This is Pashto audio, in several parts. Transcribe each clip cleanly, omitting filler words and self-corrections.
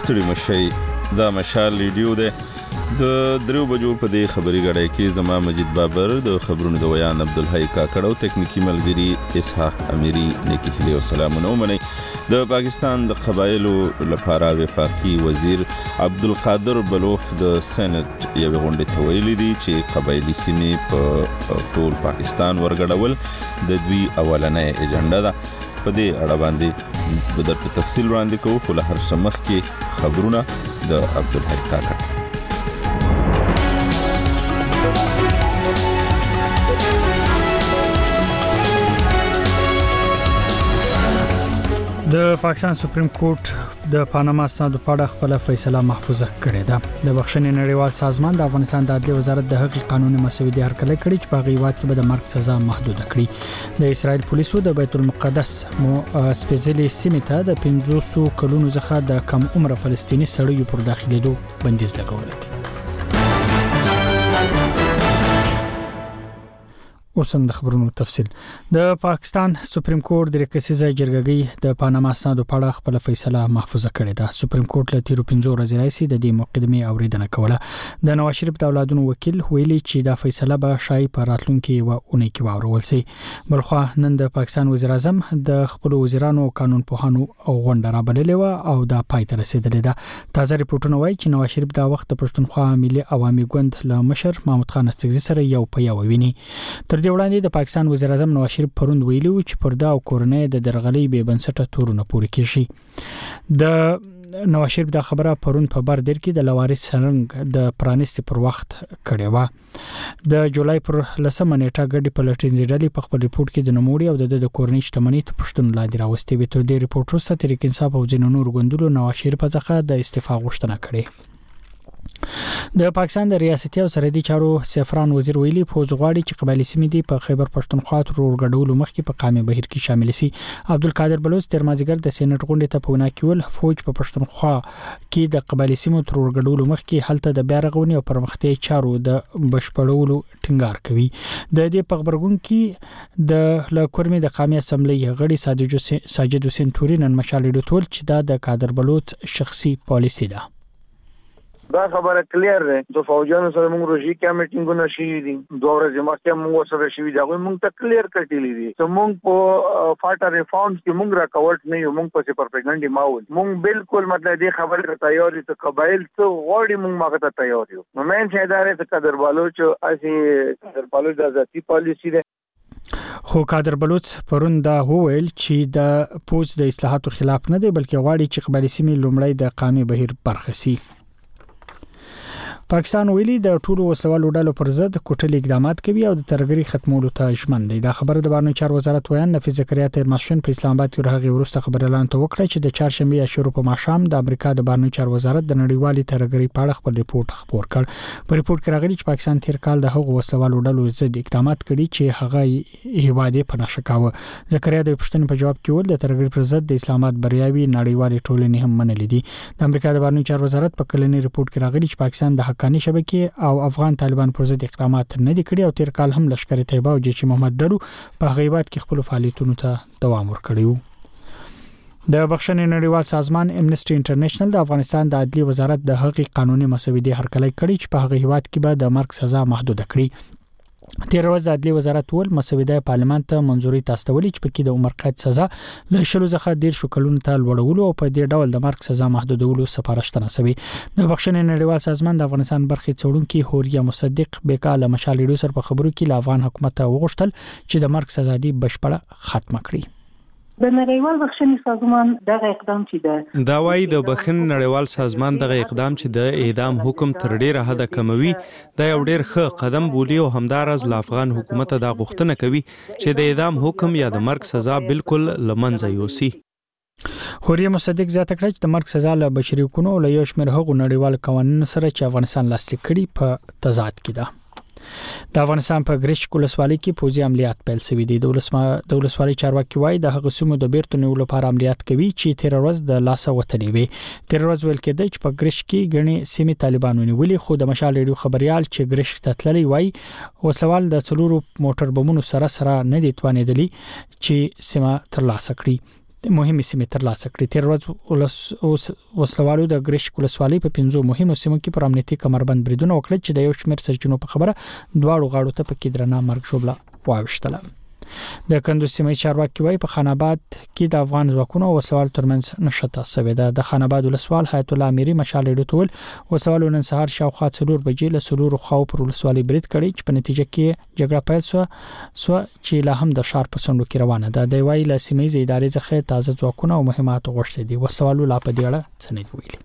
ستړي مشي دا مشال ریډیو ده د 3 بجو په دې خبري غړې کې زما مجید بابر د خبرونو د ویان عبدالحی کاکړو تکنیکی ملګری اسحاق امیری نیکی هلی او سلامونه ومني د پاکستان د قبایلو لپاره وفاقي وزیر عبدالقادر بلوف د سېنات یو غونډه تویل دي چې قبایلی سیمې په ټول پاکستان ورګډول د دوی اولنې اجنډا ده په دې اړه باندې د تفصیل وړاندې کوو خو له هر څه مخکې خبرونه د عبدالحی کاکړ. د پاکستان سپریم کورټ د پاناما اسنادو په اړه خپل فیصله محفوظه کړې ده. د بخښنې نړیوال سازمان د افغانستان د عدلي وزارت د حقوقي قانوني مسودې هرکلی کړي چې په غیبات کې به د مرګ سزا محدود کړي. د اسرائیل پولیسو د بیت المقدس سپیڅلي سیمې ته د 500 کلونو څخه د کم عمر فلسطینی سړیو پر داخليدو بندیز لګولی دی. اوسم د خبرونو تفصیل. د پاکستان سپریم کورټ د ریکسیزه جرګګۍ د پاناما اسنادو په اړه خپل فیصله محفوظه کړې ده. سپریم کورټ له 15 ورځې راځي د دې مقدمې اوریدنه کوله. د نواز شریف د اولادونو وکیل ویلي چې دا فیصله به شای په راتلونکي و اونۍ کې واورول شي. بلخو نن د پاکستان وزیر اعظم د خپل وزیرانو او قانون پوهانو غونډه رابللې و او دا پای ته رسیدلې ده. تازه ریپورتونه وایي چې نواز شریف دا وخت د پښتونخوا ملي عوامي ګوند له مشر محمود خان استغزي سره یو په یو ویني. تر دې وړاندې د پاکستان وزیر اعظم نواز شریف پروند ویلي و چې پردا او کورنۍ د درغلي به بنسټه تورونه پوري کیږي. د نواز شریف دا خبره پروند په بر در کې د لوارث سرنګ د پرانیستي پر وخت کړې و. د جولای پر 10 نیټه غړي په لټینځي ډلې په خپل ریپورت کې د نوموړي او د کورنۍ شتمنۍ ته پښتون لاندې راوستي وي. تر دې ریپورت وروسته تحریک انصاف او ځینو نور ګوندونو نواز شریف څخه د استعفا غوښتنه کړې. د پاکستان د ریاستي او سرحدي چارو سفران وزیر ویلي فوج غواړي چې قبایلی سیمې دی په خیبر پښتونخوا تر ورګډولو مخکې په قامي بهیر کې شامل شي. عبدالقادر بلوچ تر مازیګر د سېنات غونډې ته په وینا کې ول فوج په پښتونخوا کې د قبایلی سیمو تر ورګډولو مخکې هلته د بیا رغونې او پرمختیا چارو د بشپړولو ټینګار کوي. د دې په خبرګون کې د لکورمې د قامي اسمبلی غړي ساجد حسین توري نن مشالې ټول چې د قادر بلوچ شخصي پالیسی ده. دا خبره کلیر ده. د فوجانو سره موږ روزي کې میټینګونه شي دي. دوه ورځې مخکې موږ سره شي دي. موږ ته کلیر کټیلې دي. ته موږ په فاټا ریفارمز کې موږ راکاوټ نه یو. موږ په پرپګاندا ماحول موږ بالکل مطلب دې خبره ته تیار یو. ته قبایل ته غوړي موږ ماغه ته تیار یو. نو مې چې ادارې ته قدر بلوچ اسی قدر بلوچ د ذاتی پالیسی ده. خو قادر بلوچ پرون دا وویل چې د پوج د اصلاحاتو خلاف نه دی بلکې غواړي چې قبایلی سیمې لومړی د قامي بهیر برخه شي. پاکستان ویلي د ټولو وسوالو ډلو پر ضد کوټلي اقدامات کوي او د ترګري ختمولو ته ژمن دی. دا خبره د بهرنیو چارو وزارت ویان نفیس زکریا تیرماشین په اسلام آباد کې راغی ورسته خبر اعلان ته وکړه چې د چهارشنبه شروع په ماښام د امریکا د بهرنیو چارو وزارت د نړیوالي ترګري په اړه خپل ریپورت خپور کړ. په ریپورت کې راغلي چې پاکستان تیر کال د هغو وسوالو ډلو ضد اقدامات کړي چې هغه هیواده په نشه کاوه. زکریا د پښتنې په جواب کې ول د ترګري پر ضد د اسلام آباد بریاوي نړیوالي ټولنې هم منلې دي. د امریکا د بهرنیو چارو وزارت په کلنی ریپورت کې راغلي چې پاکستان د حقاني شبکې او افغان طالبان پر ضد اقدامات نه دي کړی او تیر کال هم لشکره طیبه او جیش محمد ډلو په غیبات کې خپل فعالیتونو ته دوام ورکړی و. د بخښنې نړیوال سازمان امنیسټي انټرنیشنل د افغانستان د عدلي وزارت د حقوقي قانوني مسودې هرکلی کړي چې په هغه هیواد کې به د مرګ سزا محدود کړي. تیر ورځ د عدلي وزارت ول مسوده پارلمان ته منځوري تاستولې چې پکې د عمر قید سزا له شلو څخه 13 کلونو ته لوړولو او په دې ډول د مرګ سزا محدودولو سفارش تناسبي. د بخښنې نړیوال سازمان د افغانستان برخې څوړونکي هوریا مصدق بیکاله مشالېډو سره په خبرو کې له افغان حکومت وغوښتل چې د مرګ سزا دی بشپړه ختمه کړي. د نړیوال بخښنې سازمان دغه اقدام چې دا وايي د بخښنې نړیوال سازمان دغه اقدام چې د اعدام حکم تر ډیره حد کموي دا یو ډیر ښه قدم بولی او همدارز له افغان حکومت دا غوښتنه کوي چې د اعدام حکم یا د مرګ سزا بالکل لمنځه یوسي. هوریا مصدق زیاته کړه چې د مرګ سزا له بشري حقوقو او له یو شمېر هغو نړیوال قوانینو سره چې افغانستان لاسلیک کړي په تضاد کې ده. د افغانستان په ګریشک ولسوالۍ کې پوځي عملیات پیل شوي دي. د ولسوالۍ چارواکي وایي د هغه سیمو د بیرته نیولو لپاره عملیات کوي چې تیر ورځ د لاسه وتلې وي. تیر ورځ ویل کېده چې په ګریشک کې غني سیمې طالبان ونیولې خو د مشال ریډیو خبريال چې ګریشک ته تللی وایي وسوال د څلورو موټر بمونو سره نه دي توانېدلي چې سیمه ترلاسه کړي. مهمه سیمه تر لاسه کړې. تیر ورځ وسلوالو د ګریش ولسوالۍ په 5 مهمو سیمو کې پر امنیتي کمربند بریدونه وکړل چې د یو شمېر سرچینو په خبره دواړو غاړو ته پکې درنه مرګ ژوبله واوښتله. د کندوز سیمه چارواکي وايي په خان آباد کې د افغان ځواکونو او وسوال ترمنځ نشته سوي ده. د خان آباد ولسوال حیات الله اميري مشال ډوتول وسوالو نن سهار شاوخوا 4 بجې له سلور خو پر ولسوالۍ برید کړي چې په نتیجه کې جګړه پیل سو چې لا هم د شار په څنډو کې روانه ده. د وایي له سیمې ادارې څخه تازه ځواکونه او مهمات غوښتي دي. وسوالو لا په دې اړه څه نه ویلي.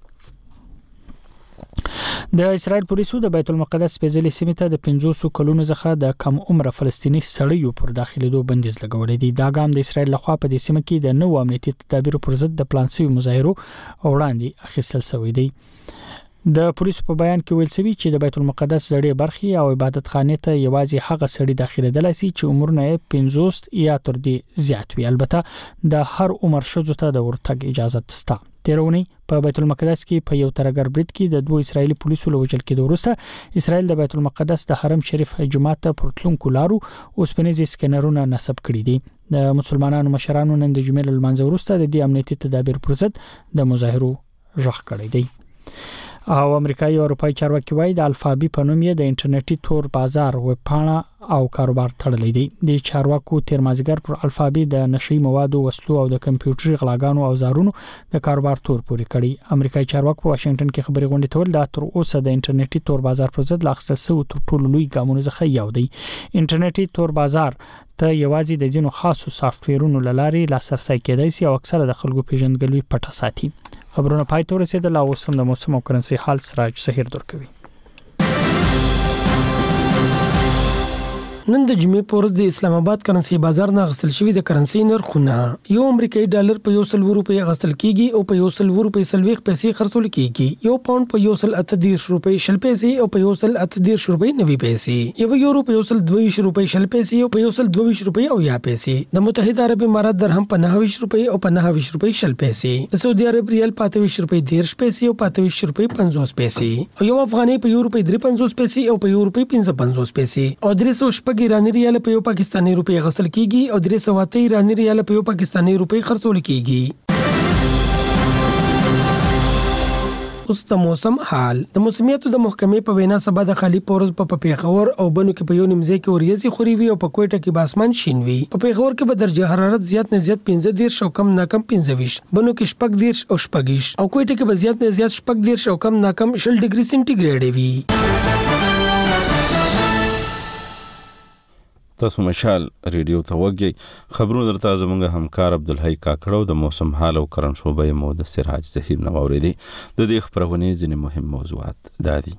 د اسرائیل پولیسو د بیت المقدس په ځلې سیمه ته د 500 کلونو څخه د کم عمر فلسطینی سړیو پر داخليدو بندیز لګولې دي. دا ګام د اسرائیل لخوا په دې سیمه کې د نوو امنیتي تدابیرو پر ضد د پلان شوی مظاهرو وړاندې اخیستل شوی دی. د پولیسو په بیان کې ویل شوی چې د بیت المقدس زړې برخې او عبادت خانې ته یوازې هغه سړي داخليدلای شي چې عمرونه 50 یا تر دې زیات وي. البته د هر عمر شوزو ته د ورتګ اجازه شته. تیرونی په بیت المقدس کې په یو ترګر برید کې د دوه اسرایلی پولیسو لوجل کېدو وروسته اسرائیل د بیت المقدس د حرم شریف جماعت ته پورتلونکو لارو اوسپنیزي سکینرونه نصب کړي دي. د مسلمانانو مشرانو نن د جمعې لمانځه وروسته د دې امنیتي تدابیر پر ضد د مظاهرو ژغ کړی دی. او امریکایي او اروپایي چارواکي وايي د الفابي په نوم یې د انټرنیټي تور بازار وب پاڼه او کاروبار تړلی دی. د چارواکو تیر مازیګر پر الفابي د نشئی موادو وسلو او د کمپیوټري غلاګانو او زارونو د کاروبار تور پوري کړی. امریکایي چارواکو په واشنگټن کې خبري غونډه تول د تر اوسه د انټرنیټي تور بازار پر ضد لاخصه سو تر ټولو لوی ګامونو څخه یو دی. انټرنیټي تور بازار ته یوازې د جنو خاصو سافټویرونو لاري لاسرسي کېدای شي او اکثره د خلکو پیژندګلوي پټه ساتي. خبرونه پای ته رسیدل او اوس هم د موسم او کرنسي حال سراج سحیر درکوي. نن د جمعې په ورځ د اسلام آباد کرنسي بازار نه غستل شوی د کرنسي نرخونه یو امریکایي ډالر په 100 روپۍ غستل کیږي او په 100 روپۍ سلويخ پیسې خرڅول کیږي. یو پاوند په 180 روپۍ شل پیسې او په 180 روپۍ 90 پیسې. یو یورو په 122 روپۍ شل پیسې او په 122 روپۍ او یا پیسې. د متحده عرب امارات درهم په 29 روپۍ او په 29 روپۍ شل پیسې. د سعودي عرب ریال په 28 روپۍ 10 پیسې او په 28 روپۍ 50 پیسې. او یو افغاني په یو روپۍ 53 پیسې او په یو روپۍ 55 پیسې. او 300 ایرانی ریال په یو پاکستانی روپۍ غسل کیږي او 308 ایرانی ریال په یو پاکستانی روپۍ خرڅول کیږي. اوس د موسم حال. د موسمیاتو د محکمې په وینا سبا د خالی پورز په پیښور او بنو کې په یو نیمځای کې اوریځي خوري وي او په کوټه کې به اسمان شین وي. په پیښور کې به درجه حرارت زیات نه زیات 15 او کم نه کم 25. بنو کې شپږ 10 او شپږ او کوټه کې به زیات نه زیات شپږ 10 او کم نه کم 0 ډیګري سنټیګریډ وي. تاسو مشال ریډیو ته وګورئ. خبرونه درته زموږ همکار عبدالحی کاکړو د موسم حال او کرن شوبې مو د سراج زهیر نو اوریدي. د دې خبرونه ځینې مهم موضوعات دادي.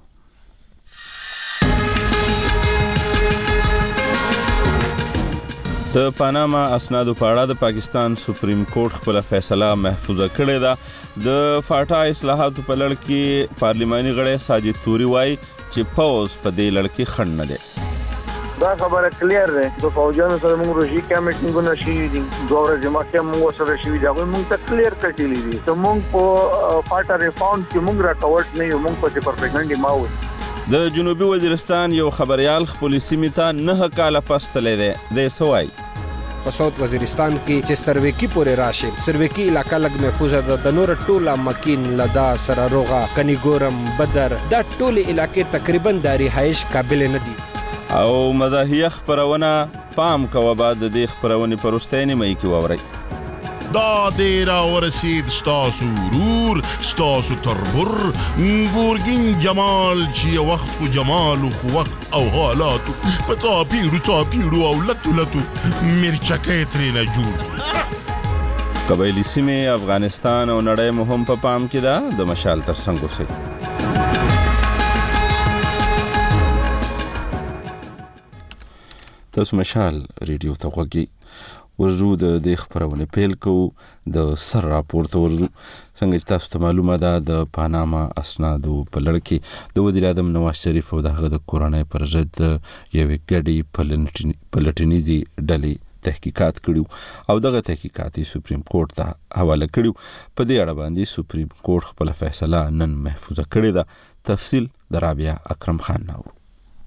د پاناما اسنادو په اړه د پاکستان سپریم کورټ خپل فیصله محفوظه کړې ده. د فاټا اصلاحاتو په لړ کې پارلماني غړی ساجد توري وایي چې پوز په دې لړ کې خنډ نه دی. دا خبره کلیر ده. د فوجانو سره موږ روزي کمیټینګونه شي دي. دوه ورځې مخکې موږ سره شي دا موږ ته کلیر کړی دي. ته موږ په فاټا ریفاوند کې موږ راکاوټ نه یو موږ په پرپګنډي ماو. د جنوبي وزیرستان یو خبريال خپل سیمه ته 9 کال پس تللی دی. د سوای په ساوث وزیرستان کې چې سرویکی پورې راشي. سرویکی علاقہ لګ محفوظه ده. د نور ټوله مکین لدا سراروغه کنيګورم بدر دا ټوله علاقې تقریبا د رهایش قابل نه دي. او مزاحیه خبرونه پام کوه بعد د دې خبرونه پرستینه مې کی ووري. دا دیرا ورسید ستاسو رور ستاسو تربر ګورګین جمال چې وخت کو جمال خو وخت او حالات پتا پیړو او لتو مرچکې ترې نه جوړ. قبایلی سیمه افغانستان او نړۍ مهم په پام کې ده. د مشال تر څنګ اوسئ. تاسو مشال ریډیو ته وګورئ. ورزو د دې خبرونه پیل کو د سر راپورته ورزو. څنګه چې تاسو ته معلومه ده د پاناما اسنادو په لړ کې د وزیر اعظم نواز شریف او د کورنۍ پر ضد یوې ګډې پلټنیزي ډلې تحقیقات کړیو او دغه تحقیقات سپریم کورټ ته حواله کړیو. په دې اړه باندې سپریم کورټ خپل فیصله نن محفوظه کړې ده. تفصیل د رابعه اکرم خان نو.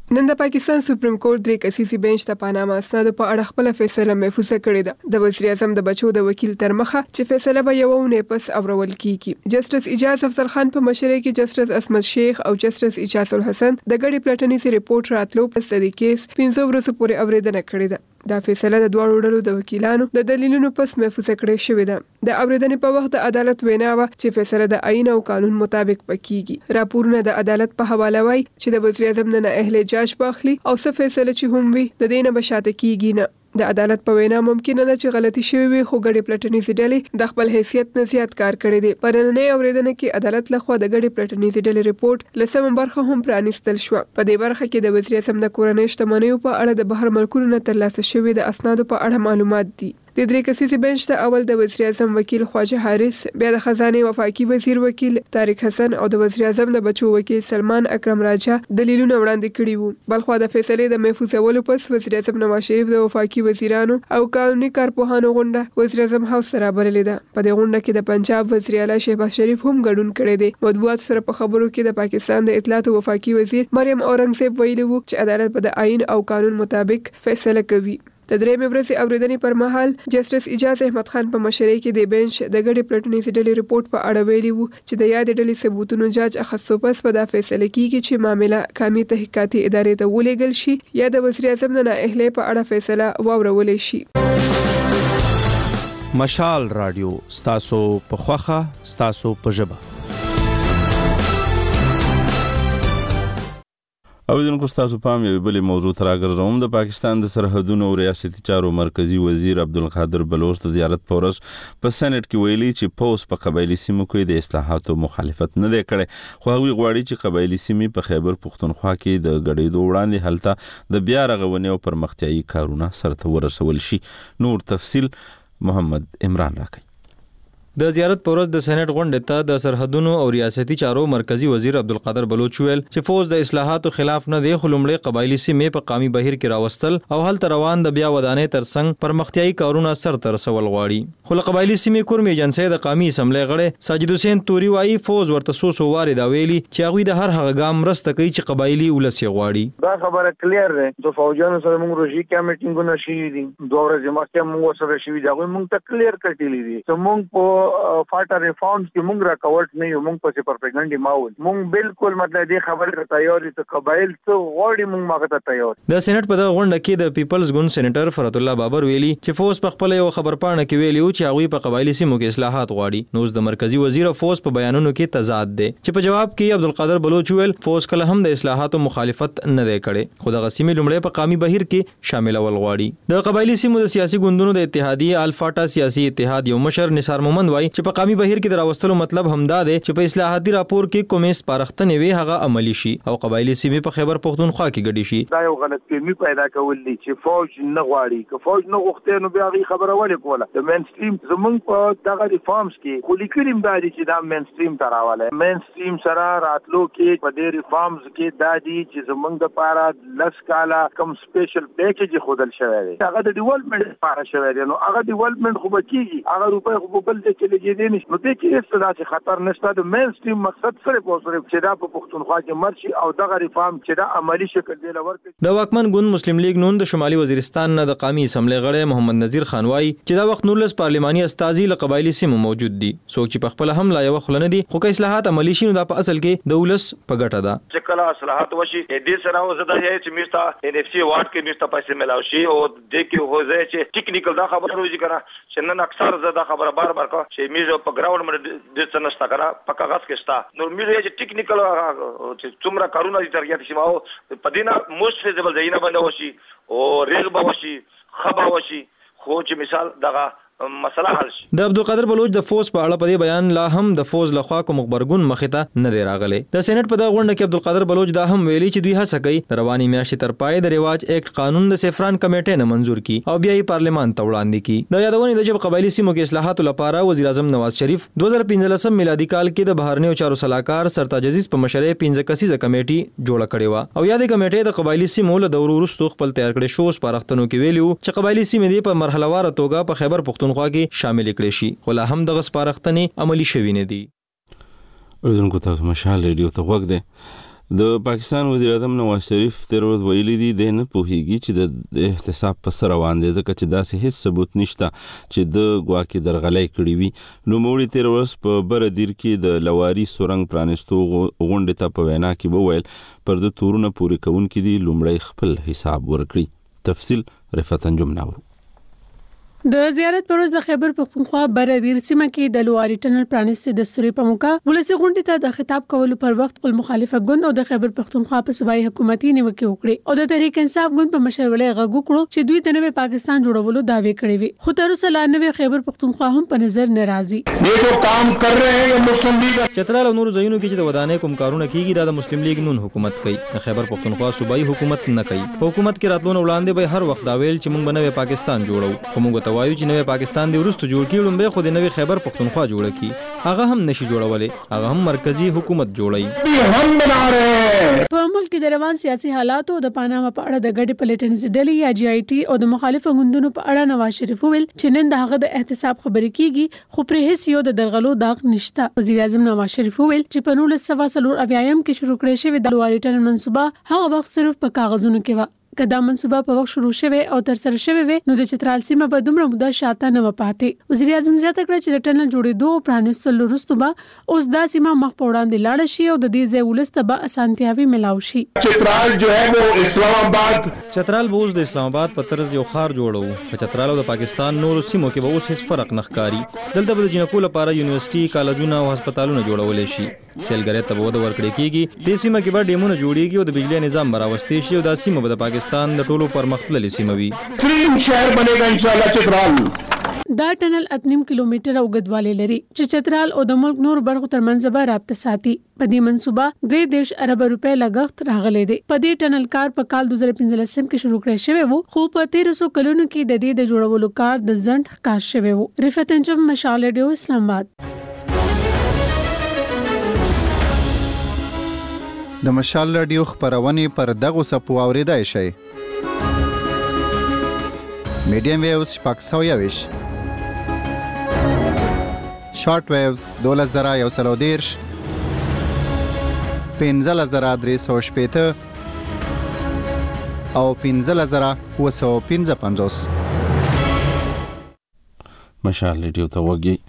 نن د پاکستان سپریم کورټ درې کسیزي بنچ ته پاناما اسنادو په اړه خپل فیصله محفوظه کړې ده. د وزیر اعظم د بچو د وکیل تر مخه چې فیصله به یو ونه پس اورول کیږي. جسټس اجاز افضل خان په مشرۍ کې جسټس اسمت شیخ او جسټس اجاز الحسن د ګډي پلټنیزي ریپورت راتلو پس د کیس 15 ورځې پورې اوریدنه کړې ده. دا فیصله د دوه ډلو د وکیلانو د دلیلونو پس محفوظه کړې شوې ده. د اوریدنې په وخت د عدالت وینا و چې فیصله د آئین او قانون مطابق پکېږي. راپورونه د عدالت په حواله وایي چې د وزیر اعظم نه اهل جاج باخلي او څه فیصله چې هم وي د دینه بشاته کیږي نه. د عدالت په وینا ممکن نه چې غلطي شوې وي خو ګډي پلټنیزي ډلې د خپل حیثیت نه زیات کار کړی دی. پرننۍ اوریدنه کې عدالت لخوا د ګډي پلټنیزي ډلې ریپورت لسم برخه هم پرانیستل شو. په دې برخه کې د وزیر اعظم د کورنۍ شتمنیو په اړه د بهر ملکونو نه ترلاسه شوې د اسنادو په اړه معلومات دي. د درې کسیزي بنچ ته اول د وزیر اعظم وکیل خواجه حارث، بیا د خزانه وفاقي وزیر وکیل طارق حسن او د وزیر اعظم د بچو وکیل سلمان اکرم راجا دلیلونه وړاندې کړي وو. بلخوا د فیصلې د محفوظولو پس وزیر اعظم نواز شریف د وفاقي وزیرانو او قانوني کارپوهانو غونډه وزیر اعظم هاوس سره برلې ده. په دې غونډه کې د پنجاب وزیر اعلی شهباز شریف هم ګډون کړی دی. مطبوعات سره په خبرو کې د پاکستان د اطلاعات او وفاقي وزیر مریم اورنګزیب ویلي وو چې عدالت په د آئین او قانون مطابق فیصله کوي. د درېمې ورځې اوریدنې پر مهال جسټس اجاز احمد خان په مشرۍ کې د بنچ د ګډي پلټنیزي ډلې ریپورت په اړه ویلي وو چې د یاد ډلې ثبوتونو جاج اخیستو پس په دا فیصله کیږي چې معامله قومي تحقیقاتي ادارې ته ولېږل شي یا د وزیر اعظم نه اهل په اړه فیصله واورول شي. مشال رادیو ستاسو په خوخه ستاسو په ژبه. اوریدونکو ستاسو پام یو بل موضوع تر راګرځوم. د پاکستان د سرحدونو او ریاستي چارو مرکزی وزیر عبدالقادر بلوچ د زیارت پورس په سېنات کې ویلي چې پوس په قبایلی سیمو کې د اصلاحاتو مخالفت نه دی کړی، خو هغوی غواړي چې قبایلی سیمې په خیبر پختونخوا کې د ګډېدو وړاندې هلته د بیا رغونې او پرمختیایي کارونه سرته ورسول شي. نور تفصیل محمد عمران راکوي. د زیارت پورس د سېنات غونډې ته د سرحدونو او ریاستي چارو مرکزی وزیر عبدالقادر بلوچ ویل چې فوج د اصلاحاتو خلاف نه دی، خو لومړی قبایلی سیمې په قومي بهیر کې راوستل او هلته روان د بیا ودانۍ ترڅنګ پرمختیایي کارونه سرته رسول غواړي. خو له قبایلی سیمې کورمې ایجنسۍ د قومي اسمبلی غړی ساجد حسین توري وایي فوج ورته څو وارې دا ویلي چې هغوی د هر هغه ګام مرسته کوي چې قبایلی ولس یې غواړي. دا خبره کلیر ده چې فوجانو سره موږ روزي کې میټینګونه شوي دي، دوه ورځې مخکې موږ سره شوي دي، هغوی موږ ته کلیر کړي دي چې موږ په فاټر ریفارمز کې موږ راکاوټ نه یو، موږ په پروپاګاندا ماحول موږ بالکل مطلب دې خبره ته تیار دي چې قبایل څه غواړي موږ ماغه ته تیار. د سېنات په دغه غونډه کې د پیپلز ګوند سېنیټر فرات الله بابر ویلي چې فوج په خپل یو خبرپاڼه کې ویلي چې هغوی په قبایلی سیمو کې اصلاحات غواړي. نو د مرکزی وزیر فوج په بیانونو کې تضاد دی چې په جواب کې عبدالقادر بلوچ ویل فوج کله هم د اصلاحاتو مخالفت نه دی کړی، خو دغه سیمې لومړی په قومي بهیر کې شاملول غواړي. د قبایلی سیمو د سیاسي ګوندونو د اتحادیه الفاټا سیاسي اتحاد یو مشر نثار مومند وایي چې په قومي بهیر کې د راوستلو مطلب همدا دی چې په اصلاحاتي راپور کې کومې سپارښتنې وي هغه عملی شي او قبایلی سیمې په خیبر پختونخوا کې ګډې شي. دا یو غلطفهمي پیدا کول دي چې فوج نه غواړي، که فوج نه غوښتي نو بیا هغه خبره ولې کوله. د مین سټریم زمونږ په دغه ریفارمز کې خو لیکلیم دا دي چې دا مین سټریم ته راواله، مین سټریم سره راتلو کې په دې ریفارمز کې دا دي چې زمونږ لپاره لس کاله کوم سپیشل پیکیج خودل شوی دی، هغه د ډیولپمنټ لپاره شوی دی. نو هغه ډیولپمنٹ خو بکیږي، هغه روپۍ خو بل ځای کې لګېدې نشي. نو دې کې هېڅ داسې خطر نشته. د مین سټریم مقصد صرف او صرف چې دا په پښتونخوا کې مرشي او دغه ریفارم چې دا عملی شکل دی لور. د واکمن ګوند مسلم لیگ نون د شمالي وزیرستان نه د قومي اسمبلی غړی محمد نذیر خان وایي چې دا وخت 19 پارلماني استازي له قبایلی سیمو موجود دي، څوک چې په خپل هم لا یو خلنه دي، خو که اصلاحات عملی شي نو دا په اصل کې د ولس په ګټه ده. چې کله اصلاحات وشي دې سره وزدا یې چې میستا ان اف سی وارد کې میستا پیسې ملاوي شي او دې کې هو ځای چې ټیکنیکل دا خبره روزي کنه چې نن اکثر زدا خبره بار کا چې میزه په ګراوند باندې د څه نشتا کنه په کاغذ کې شتا. نو میزه چې ټیکنیکل چې څومره کارونه دي ترګیات شي ماو په دینه موست فیزبل ځایونه باندې وشي او ریغبه وشي خبا وشي، خو چې مثال دغه مسله حل شي. د عبدالقادر بلوچ د فوج په اړه په دې بیان لا هم د فوج لخوا کوم خبرګون مخې ته نه دی راغلی. د سېنات په دغه غونډه کې عبدالقادر بلوچ دا هم ویلي چې دوی هڅه کوي د رواني میاشتې تر پای د رواج ایکټ قانون د سیفران کمیټې نه منظور کړي او بیا یې پارلمان ته وړاندې کړي. د یادونې د جب قبایلی سیمو کې اصلاحاتو لپاره وزیر اعظم نواز شریف 2015 میلادي کال کې د بهرنیو چارو سلاکار سرتاج عزیز په مشرۍ 15 کسیزه کمیټه جوړه کړې و او یادې کمیټې د قبایلی سیمو له دورو وروسته خپل تیار کړي شو سپارښتنو کې ویلي چې قبایلی سیمې دې په مرحله واره توګه په خیبر پختونخوا کې شامل کړي شي، خو لا هم دغه سپارښتنې عملي شوي نه دي. اردوونکو تاسو مشال ریډیو ته غوږ دی. د پاکستان وزیر اعظم نواز شریف تیر ورځ ویلي دي د نه پوهیږي چې د احتساب په سر روان دي ځکه چې داسې هیڅ ثبوت نشته چې د ګواکې درغلۍ کړې وي. نوموړي تیر ورځ په بردیر کې د لواري سورنګ پرانستو غونډې ته په وینا کې وویل پر د تورونه پورې کوونکي دي لومړی خپل حساب ورکړي. تفصیل رفعت انجم ناورو. د زیارت پر ورځ د خیبر پختونخوا بردیر سیمه کې د لواري ټنل پرانیستي د سوري په موقع ولسی غونډې ته د خطاب کولو پر وخت خپل مخالفه ګوند او د خیبر پختونخوا په صوبایي حکومتي نیوکه وکړه او د تحریک انصاف ګوند په مشرولې غږ وکړو چې دوی د نوې پاکستان جوړولو دعوی کړې وي. خو تر اوسه لا نوې خیبر پختونخوا هم په نظر ناراضي دي جو کام کر رہے ہیں مسلم لیگ. چترال او نور ځایونو کې چې د ودانۍ کوم کارونه کیږي د مسلم لیگ نون حکومت کوي. د خیبر پختونخوا صوبایي حکومت نه کوي. حکومت کې راتلون وړاندې به هر وخت دا ویل چې موږ نوې پاکستان جوړو. خو موږ ته وایو چې نوې پاکستان دی ورستو جوړ کیړم به خو د نوې خیبر پختونخوا جوړه کی. هغه هم نشي جوړولې. هغه هم مرکزی حکومت جوړي. هم بنا رہے ہیں. په ملک کې د روان سیاسي حالاتو د پاناما په اړه د ګډ پلیټنز ډلې یا جی آی ټي او د مخالفو غوندونو په اړه نواز شریف ویل چې نن د هغه د احتساب خبرې کیږي خو پر هیڅ یو د درغلو داغ نشته. وزیر اعظم نواز شریف ویل چې په 1940 کې شروع کړی شوی د لواري ټنل منصوبه هغه وخت صرف په کاغذونو کې و. کدا منصوبه په وخت شروع شوه او تر سره شوه وي نو د چترال سیمه په دومره موده شاته نه پاتې. وزیر اعظم زیاته کړ چې د ټنل جوړېدو پرانیستل وروسته به اوس دا سیمه مخ په وړاندې لاړ شي او د دې ځای ولسته به اسانتیاوي ملاو شي. چترال جو ہے وہ اسلام آباد چترال به اوس د اسلام آباد په طرز یو خار جوړو. په چترال او د پاکستان نور سیمو کې به اوس هیڅ فرق نه ښکاري. دلته به د جنکو لپاره یونیورسيټي کالجونه او هسپتالونه جوړول شي. سیلګری ته وده ورکړي کیږي. د سیمه کې به ډیمونه جوړیږي او د بجلی نظام براوستي شي او د سیمه به د پاکستان د ټولو پرمختللې سیمه وي. ترین شهر بنےگا ان شاء الله چترال. دا ټنل 8.5 کیلومتره اوږدوالی لري چې چترال او د ملک نور برخو ترمنځ به رابطه ساتي. په دې منصوبه 3 ارب روپے لګښت راغلي دي. په دې ټنل کار په کال 2015 کې شروع کړی شوی وو خو په 1300 کلونو کې د دې د جوړولو کار د ځنډ ښکار شوی وو. رفعت انجم مشال ریډیو اسلام آباد. د مشال رادیو خبرونه پر دغه سپو اوریدای شي. میډیم ویوز شپږ 120 شارټ ویوز 2130 15350 او 15955. مشال ریډیو ته وګي.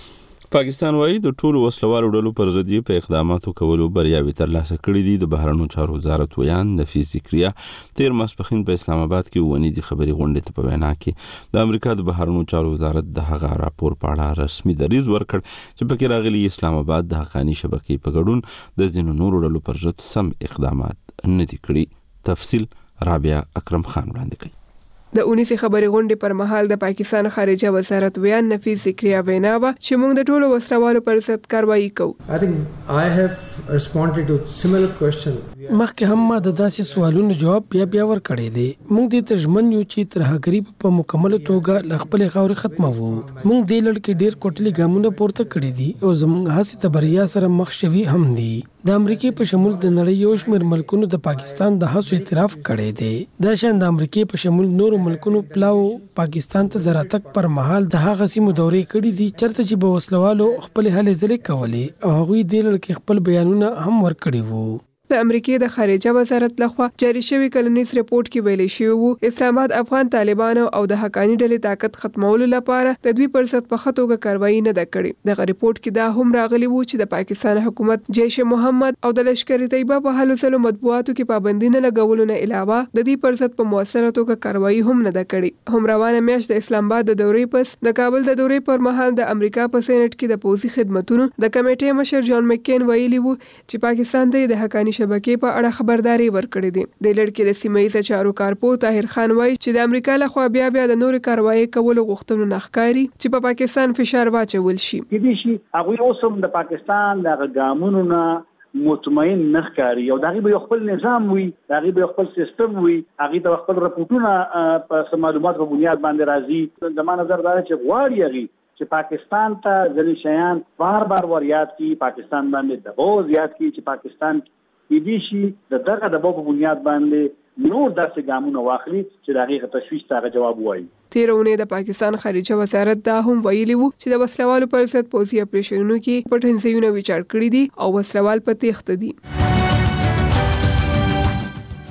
پاکستان وايي د ټولو وسلوالو ډلو پر ضد په اقداماتو کولو بریاوي ترلاسه کړې دي. د بهرنیو چارو وزارت ویان نفیس ذکریا تیر ماسپخین په اسلام آباد کې ونی دي خبري غونډې ته په وینا کې د امریکا د بهرنیو چارو وزارت د هغه راپور په اړه رسمي دریځ ورکړ چې پکې راغلي اسلام آباد د حقانی شبکې په ګډون د ځینو نورو ډلو پر ضد سم اقدامات نه دي کړی. تفصیل رابعه اکرم خان وړاندې کوي. د اونیسي خبري غونډې پر مهال د پاکستان خارجه وزارت ویان نفیس ذکریا وینا و چې موږ د ټولو وسلوالو پر ضد کاروایی کوو. I think I have responded to similar question. مخکې هم ما د داسې سوالونو جواب بیا ورکړی دی. موږ د ترجمن یو چې ترهګری په مکمل توګه ل خپل خاورې ختمو. موږ د لړ کې ډیر کوټلي ګامونه پورته کړی دي او زموږ هڅې ته بریا سره مخ شوي هم دي. د امریکای په شمول د نړۍ یو شمېر ملکونو د پاکستان د هڅو اعتراف کړی دی. دا شان د امریکای په شمول نور ملکونو پلاو پاکستان ته دراتک پر مهال د هغه سیمو دورې کړې دي چرته چې به وسلوالو خپل هلې ځلې کولې او هغوی د لړ کې خپل بیانونه هم ورکړي وو. د امریکای د خارجه وزارت لخوا جاری شوی کلنیز رپورت کې ویل شوی وو اسلام آباد افغان طالبانو او د حقانی ډلې طاقت ختمولو لپاره د دوی پر ضد په خطوګه کاروایی نه ده کړې. دغه رپورت کې دا هم راغلی وو چې د پاکستان حکومت جیش محمد او د لشکر طیبه په هلو ځلو مطبوعاتو کې پابندي نه لګولو نه علاوه د دې پر ضد په مؤثره توګه کاروایی هم نه ده کړې. هم روانه میاشت د اسلام آباد د دورې پس د کابل د دورې پر مهال د امریکا په سېنات کې د پوزي خدماتو د کمیټې مشر جان مکین ویلي وو چې پاکستان د حقانی شبکې په اړه خبرداري ورکړې دي. د لړ د سیمایي چارو کارپو طاهر خان وایي چې د امریکا لخوا بیا د نور کاروایی کولو غوښتنو نخکاری چې په پاکستان فشار واچول شي. کېدې شي هغه اوسم د پاکستان د غامونو نه مطمئن نخکاری او دغه به خپل نظام وي، دغه به خپل سیستم وي، هغه د خپل رپورټونه په معلومات په بنیاد باندې راځي. د ما نظر دا چې غواړي هغه چې پاکستان ته ځینې شیان بار وريات کی پاکستان باندې دباو زیات کی چې پاکستان دې شي دغه د په بنیاد باندې نور داسې ګامونه واخلي چې دغه تشویش ته جواب وایي. تیرونه د پاکستان خارجه وزارت دا هم ویلي وو چې د وسلوالو پر ضد پوځي اپریشنونو کې پټنځایونه ویچار کړی دي او وسلوال په تېښته دي.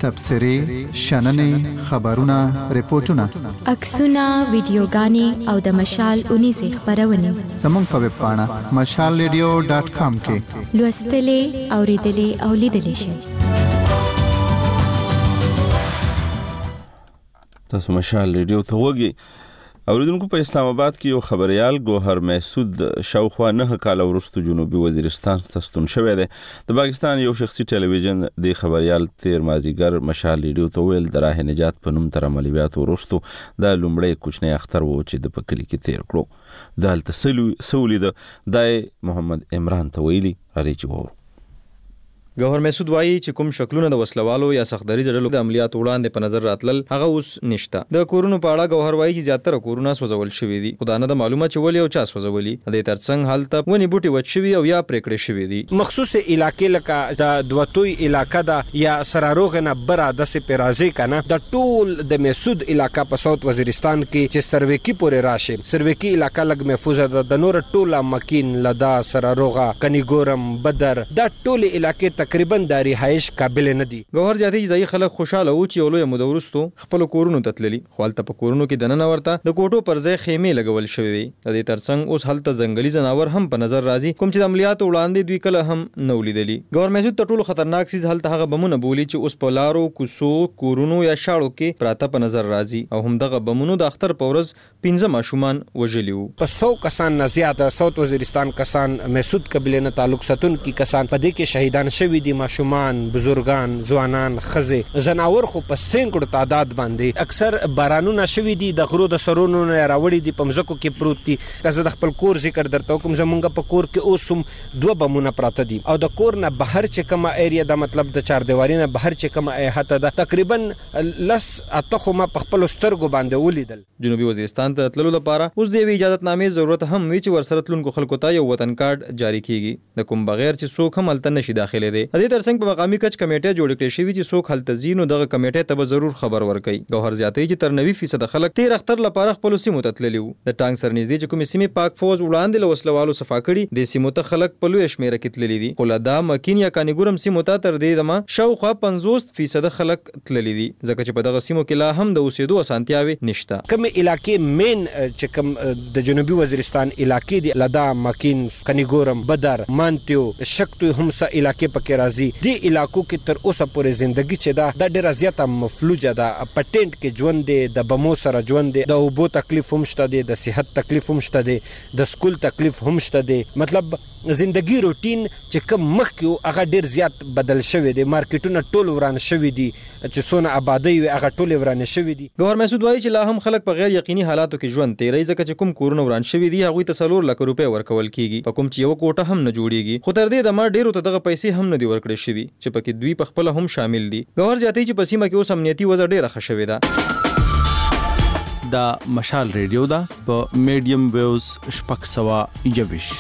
تبصرې شننې خبرونه ریپورتونه عکسونه ویډیوګانې او د مشال 19 خبرونه زموږ په ویب پاڼه mashalradio.com کې لوستلې اوریدلې او لیدلې شئ. تاسو مشال ریډیو ته وګورئ. اوریدونکو په اسلام آباد کې یو خبريال ګوهر محسود شاوخوا 9 کال وروسته جنوبي وزیرستان ته ستون شوی دی. د پاکستان یو شخصي ټلویزیون د خبريال تیر مازیګر مشال ریډیو ته ویل د راه نجات په نوم تر عملیات وروسته د لومړی کوچنی اختر وو چې د پکلی کې تیر کړو. د التسلولی د محمد عمران ته ویلي راځي چې وو. ګوهر محسود وایي چې کوم شکلونه د وسلوالو یا سختدري ډلو د عملیات وړاندې په نظر راتلل هغه اوس نشته. د کورونو په اړه ګوهر وایي چې زیاتره کورونه سوځول شوي دي. خو دا نه د معلومه چې ولې او چا سوځولي. د ترڅنګ هلته ونې بوټي وچ شوي او یا پرې کړې شوي دي. مخصوص علاقې لکه د دوتوی علاقه ده یا سراروغ نه بره د سپرازي کنه د ټول د محسود علاقه په ساوث وزیرستان کې چې سروکی پورې راشه. سروکی علاقه لګ محفوظه ده. د نور ټوله مکین لدا سراروغه کنيګورم بدر د ټول علاقې تقریبا د رهایش قابل نه دي. ګوهر زیاتې ځای خلک خوشاله وو چې یو لوی مدورستو خپل کورونو ته تللي. خو هلته په کورونو کې دننه ورته د کوټو پر ځای خیمې لګول شوې وي. د دې ترڅنګ اوس هلته ځنګلي ځناور هم په نظر راځي کوم چې د عملیاتو وړاندې دوی کله هم نه ولیدلي. ګوهر محسود ته ټولو خطرناک سیز هلته هغه بمونه بولي چې اوس په لارو کوڅو کورونو یا شاړو کې پراته په نظر راځي او هم دغه بمونو د اختر په ورځ 15 ماشومان وژلي وو. په 100 کسان نه زیات ساوث وزیرستان کسان محسود قبیله نه تعلق ساتونکي کسان په دې کې شهیدان شوي دي. ماشومان بزرگان ځوانان خزه زناور خو په سینکړو تعداد باندې اکثر بارانونه شوي دي. د غرو د سرونو نه راوړي دي په مزکو کې پروت دي. که د خپل کور ذکر درته کوم زمونږ په کور کې اوسم 2 بمونه پراته دي او د کور نه بهر چې کومه ایریا د مطلب د چار دیواری نه بهر چې کومه احاطه ده تقریبا لس اته ما په خپل سترګو باندې ولیدل. جنوبي وزیرستان ته تللو لپاره اوس د اجازه نامې ضرورت هم وی چې ورسره تلونکو خلکو ته یو وطن کارت جاری کیږي د کوم بغیر چې څوک هم الته نشي داخله دي. د دې ترڅنګ په مقامي کچ کمیټه جوړ کړې شوې چې څوک هلته ځینو دغه کمیټې ته به ضرور خبر ورکړي. ګوهر زیاتې چې تر 90% خلک تیر اختر لپاره خپل سیمو ته تللي وو. د ټانک سر نږدې چې کوم سیمه پاک فوج وړاندې له وسلوالو صفا کړي د سیمو ته خلک په لوی شمیره کې تللي دي. خو لدا مکین یا کانګورم سیمو ته تر دې دمه شاوخوا 50% خلک تللي دي ځکه چې په دغه سیمو کې لا هم د اوسېدو اسانتیاوي نشته. کوم علاقې مین چې کوم د جنوبي وزیرستان علاقې دي لدا مکین کنيګورم بدر مانتیو شکتو هم سه علاقې پکې راځي. دی علاقو کې تر اوسه پورې زندگی چې دا د ډیره زیاته مفلوجه ده. پټنټ کې ژوند دی د بمو سره ژوند دی د اوبو تکلیف هم شته دی د صحت تکلیف هم شته دی د سکول تکلیف هم شته دی. مطلب زندگی روټین چې کوم مخکې هغه ډیر زیات بدل شوی دی. مارکیټونه ټول وران شوی دي چې څونه آبادی وي هغه ټول وران شوی دي. ګوهر محسود وایي چې لا هم خلک په غیر یقیني حالاتو کې ژوند تیري ځکه چې کوم کورونه وران شوی دي هغه ته 4 لک روپۍ ورکول کیږي په کوم چې یو کوټه هم نه جوړیږي. خو تر دې د ما ډیرو ته دغه پیسې هم نه دی ورکړې شوی چې پکې دوی په خپل هم شامل دي. ګوهر زیاتې چې په سیمه کې اوس امنیتي وضع ډیره ښه شوې ده. دا مشال ریډیو ده په میډیم ویوز 622.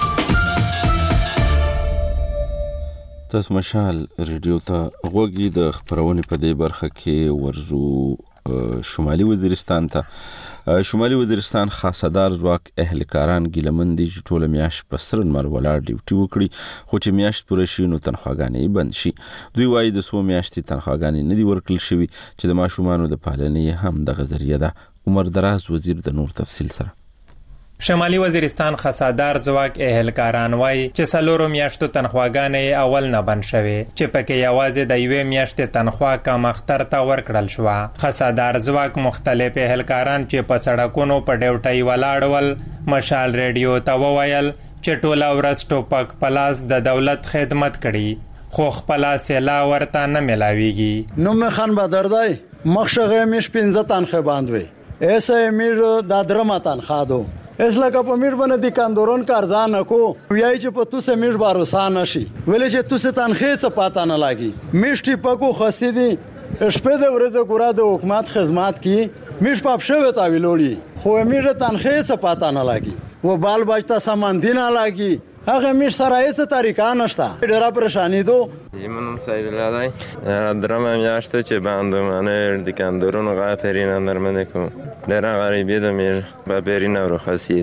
تاسو مشال ریډیو ته غوږی د خبرونې په دې برخه کې ورزو شمالي وزیرستان ته. شمالي وزیرستان خاصدار ځواک اهلکاران ګیلمن دي چې ټوله میاشت په سرن مر ولاړ ډیوټي وکړي خو چې میاشت پوره شي نو تنخواګانې بند شي. دوی وایي د 100 میاشتې تنخواګانې نه دي ورکړل شوي چې د ماشومانو د پالنې هم دغه ذریعہ ده. عمر دراز وزیر د نور تفصیل سره. شمالي وزیرستان خاصدار ځواک اهلکاران وایي چې 4 میاشتو تنخواګانې اول نه بند شوي چې پکې یوازې د 1 میاشتې تنخوا کم اختر ته ورکړل شو. خاصدار ځواک مختلف اهلکاران چې په سړکونو په ډیوټي ولاړ ول مشال ریډیو ته وویل چې ټوله ورځ ټوپک پلاس د دولت خدمت کړي خو خپل سلا ورته نه ملاويږي. نو مې خان بدر دی مخشغه مش 15 تنخواه باندوي ایسه میر د درمه تنخواه دو اسلا کا پمیر باندې د کاندورون کارزان کو ویای چې په توسه میر باروسان شي ولې چې توسه تنخواه څه پاته نه لاګي. میشتي پکو خستی دي شپه د ورځې ګورا د حکومت خدمات کی میش پاپ شوه تا ویلوړي خو میر تنخواه څه پاته نه لاګي و بال بچتا سامان دی نه لاګي هغه میش سره هیڅ طریقه نشته. ډیره پریشانی دو. یمنم سایل لای درمه میاشته چې باندې منه د کاندورونو غا پرینه نرمنه کو ډیره غریبی د میر با پرینه ورو خاصی دي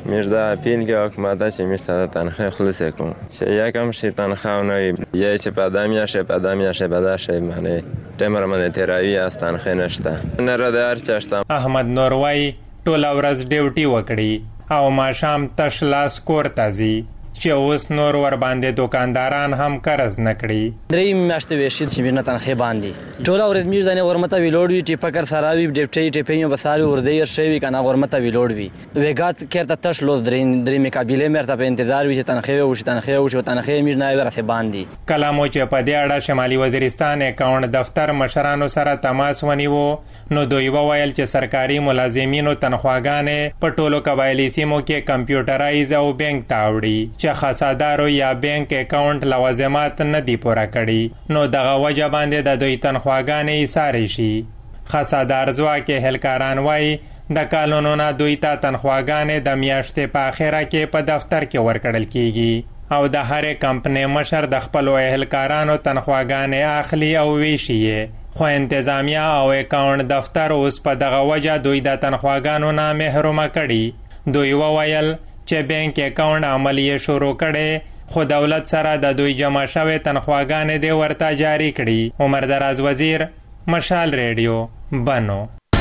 میش دا اپیل که حکومت چې میش تا تنخواه خلص کن چه یکم شی تنخواه نوی یه چه پدامیشه بداشه منه تمر من تیراوی از تنخواه نشته نره در چشتم. احمد نوروی ټول ورځ ډیوټي وکړي او ماښام تش لاس کور ته ځي چې اوس نور ور باندې دکانداران هم قرض نکړي. درې میاشتې وشي چې موږ تنخواه باندې ټول ورځ موږ دنه ورمته ویلوډ وی چې فکر سراوي ډیپټي ټپیو بساري وردی شوی کنه ورمته ویلوډ وی وګات کړه تش لوز درې مقابله مرته په انتظار وی چې تنخواه وشي موږ نه ورته باندې کلامو چې په دې اړه شمالي وزیرستان اکاونټ دفتر مشرانو سره تماس ونیو نو دوی وویل چې سرکاري ملازمینو تنخواهګانې په ټولو قبایلی سیمو کې کمپیوټرایز او بانک ته وړي چې خاصادارو یا بانک اکاونټ لوازمات نه دی پوره کړي نو دغه وجه باندې د دوی تنخواهګانې ایسارې شي. خاصادار ځواک اهلکاران وایي د کالونو نه دوی ته تنخواهګانې د میاشتې په اخره کې په دفتر کې ورکړل کیږي او د هرې کمپنۍ مشر د خپلو اهلکارانو تنخواهګانې اخلي او ویشي یې خو انتظامیه او اکاونټ دفتر اوس په دغه وجه دوی د تنخواهګانو نه محرومه کړي. دوی وویل چې بانک اکاونټ عملیه شروع کړي خو دولت سره د دوی جمع شوی تنخواهګانې دې ورته جاری کړي. عمر دراز وزیر، مشال ریډیو، بنو.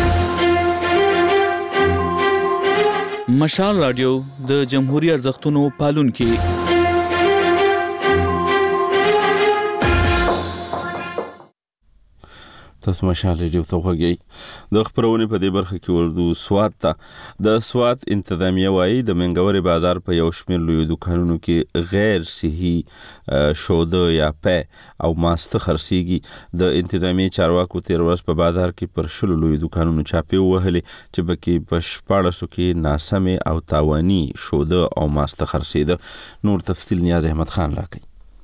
مشال رادیو د جمهوریت ارزښتونو پالونکي. تاسو مشال ریډیو ته وګورئ. د خبرونه په دې برخه کې ورته سواد ته د سواد انتظامیه وایي د منګوري بازار په یو شمېر لوی دکانونو کې غیر صحي شوده یا په او ماسته خرڅيږي. د انتظامیه چارواکو تیر ورځ په بازار کې پر شلو لوی دکانونو چاپی وهلې چې بکې په 1400 کې ناسمه او تاواني شوده او ماسته خرڅېده. نور تفصیل نیاز احمد خان راکړي.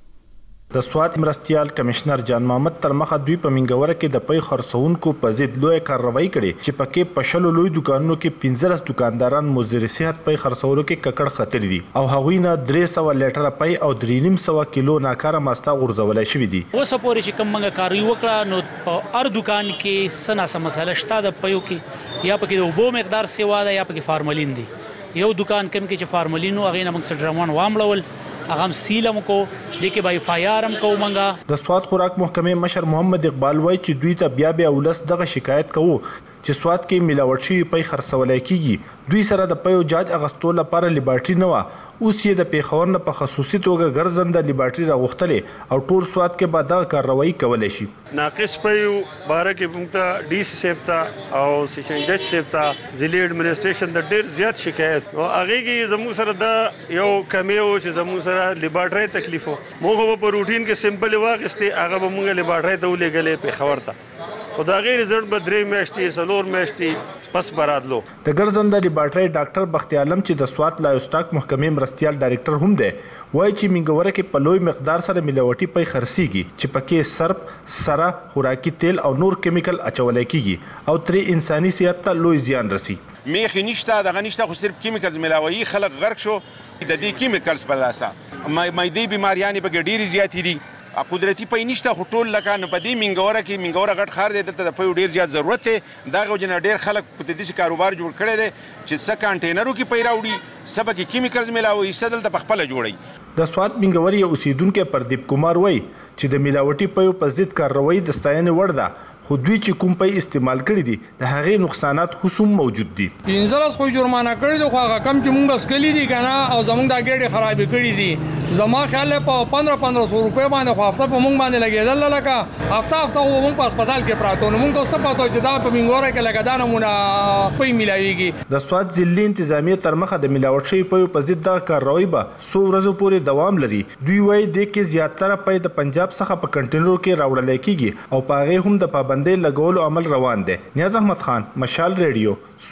د سواد مرستيال کمشنر جان محمد تر مخه دوی په منګوره کې د پي خرڅونکو په ضد لوی کاروایی کړي چې پکې په شلو لوی دکانونو کې 15 دکانداران مضر صحت پي خرڅولو کې ککړ خطر دي او هغوی نه 300 لیټر پي او 350 کیلو ناکاره ماستا غورځولای شوی دي. اوس پورې چې کوم منګه کاروي وکړه نو په هر دکان کې سنا سم مسله شته د پيو کې یا پکې د وبو مقدار سیوا ده یا پکې فارمالین دي. یو دکان کوم کې چې فارمالینو هغه نه موږ سټرمان وامړول اغم سیلم کو دغه بای فایرم کو منګه. د سواد خوراک محکمې مشر محمد اقبال وای چې دوی ته بیا ولس دغه شکایت کوو چې سواد کې ملاوټ شوی پي خرڅولای کیږي. دوی سره د پيو جاج اغستو لپاره لیبارټي نه و اوس یې د پیښور نه په خصوصي توګه ګرځنده لیبارټي راغختلې او ټول سواد کې به دا کاروایی کولای شي. ناقص پيو باره کې پونته ډي سي سیپتا او سیشن جج سیپتا ضلع ایڈمنسټریشن د ډیر زیات شکایت او هغه کې زموږ سره د یو کمیو چې زموږ سره لیبارټي تکلیفو موږ په روټین کې سیمپل واغستې هغه به موږ لیبارټي ته ولېګلې پیښور ته خدا غیر رزلټ به 3 میاشتې سلور میاشتې پس برادلو. د ګرځنده لیبارټي ډاکټر بختي عالم چې د سواد لایوسټاک محکمې مرستيال ډایریکټر هم دی وایي چې منګوره کې په لوی مقدار سره ملاوټي پي خرڅيږي چې پکې سرپ سره خوراکي تیل او نور کیمیکل اچولای کیږي او تر انساني صحت ته لوی زیان رسي. میخ نشته دغه نشته خو صرف کیمیکلز ملاوي خلک غرق شو د دې کیمیکلز په لاسه مایدې بیماریاں په ډېری زیات دي قدرتي پي نشته خو ټول لکه نو په دې منګوره غټ خار دی د پي ډیر زیات ضرورت دی دغه جن ډیر خلک په دې کاروبار جوړ کړي دي چې څه کانټینرو کې پي راوړي سبا کې کیمیکلز ملاوي سدل ته خپل جوړي. د سواد منګوري اوسیدونکو پردیپ کومار وای چې د ملاوټي پيو په ضد کاروایی د ستاینې وړ ده خو دوی چې کوم پي استعمال کړي دي د هغې نقصانات خصوم موجود دي. 15 خو جرمانه کړی دی خو هغه کم چې مونږ اسکلی دي کنه او زمونږ د ګډې خرابې کړي دي زما خیال په 1500 روپے باندې خو هفته په مونږ باندې لګیدل لکه هفته خو مونږ په هسپتال کې پراته نو مونږ دوسته پاتو چې دا په منګوره کې لګا دا نمونه پي ملاويږي. د سواد ضلع انتظامیه تر مخه د ملاوټ شوی پي په ضد د کاروایی به 100 ورځې پورې دوام لري. دوی وایي د کې زیاتره پي د پنجاب څخه په کنټینرو کې راوړل کیږي او په هغه هم د پابندۍ لګولو عمل روان دی. نیاز احمد خان، مشال ریډیو،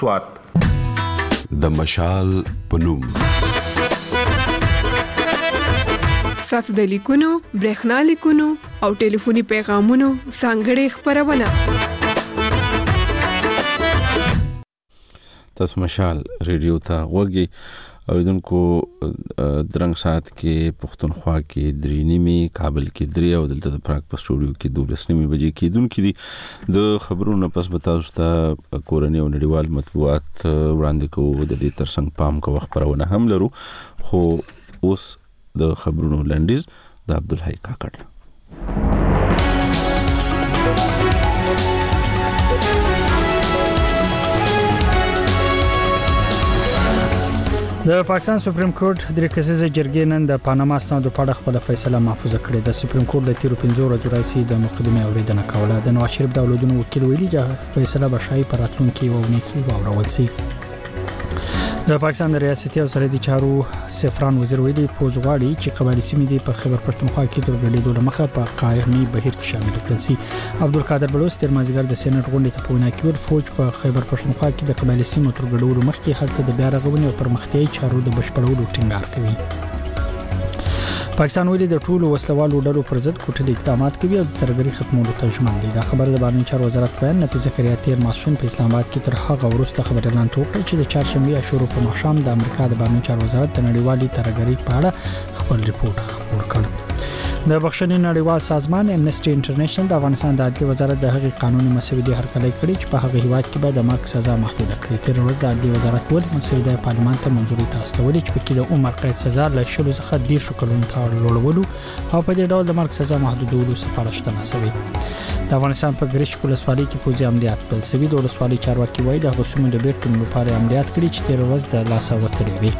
سواد. د مشال پنوم ساسو د لیکونو، برېښنا لیکونو او ټلیفوني پیغامونو څنګه خبرونه. تاسو مشال ریډیو ته وګورئ اوریدونکو درنګ سات کې پښتونخوا کې 3:30 کابل کې 3 او دلته د پراګ په سټوډیو کې 12:30 بجې کېدونکې دي د خبرونو پس به تاسو ته کورنۍ او نړیوال مطبوعات وړاندې کوو د دې ترڅنګ پام کوو خبرونه هم لرو خو اوس د خبرونو لنډیز د عبدالحی کاکړ د پاکستان سپریم کورټ د کسیزه جرګې نن د پاناما سند په اړه خپل فیصله محفوظ کړې د سپریم کورټ د تیرو 15 ورځې راځي د مقدمه اوریدنه کوله د نواز شریف د اولادونو وکیل ویلي چې فیصله به شای پر راتلونکي وونه کې واورول شي د پاکستان د ریاستي او سرحدي چارو سفران وزیر ویلي پوزغواړي چې قبایلی سیمې د په خیبر پښتونخوا کې تر ډېرې د مخه په قایمي بهیر کې شامل کړل شي عبدالقادر بلوچ تر مازیګر د سېنات غونډې ته پونه کې فوج په خیبر پښتونخوا کې د قبایلی سیمو تر ډېرې مخکې هلته د بیا رغونې او پرمختیايي چارو د بشپړولو ټینګار کوي پاکستان ویلي د ټولو وسلوالو ډلو پر ضد کوټلي اقدامات کوي او ترګری ختمولو ته ژمن دي دا خبره د بهرنی چارو وزارت بیان نفیس زکریا تیر ماسون په اسلام آباد کې تر هغه وروسته خبر اعلان وکړ چې د چهارشنبه شروع په ماښام د امریکا د بهرنی چارو وزارت د نړیوالي ترګری په اړه خپل ریپورت خپور کړ د بخښنې نړیوال سازمان امنیسټي انټرنیشنل د افغانستان د عدلي وزارت د هغې قانوني مسودې هرکلی کړي چې په هغه هیواد کې به د مرګ سزا محدوده کړي تیر ورځ د عدلي وزارت ول مسوده پارلمان ته منځوري ته استولې چې پکې د عمر قید سزا له 10 څخه 10 کلونو ته لوړولو او په دې ډول د مرګ سزا محدودولو سپارښتنه شوې د افغانستان په ګریش ولسوالۍ کې پوځي عملیات پیل شوي د ولسوالۍ چارواکي وایي د غوسمو د بیرته لپاره عملیات کړي چې تیر ورځ د لاسه وتلې وي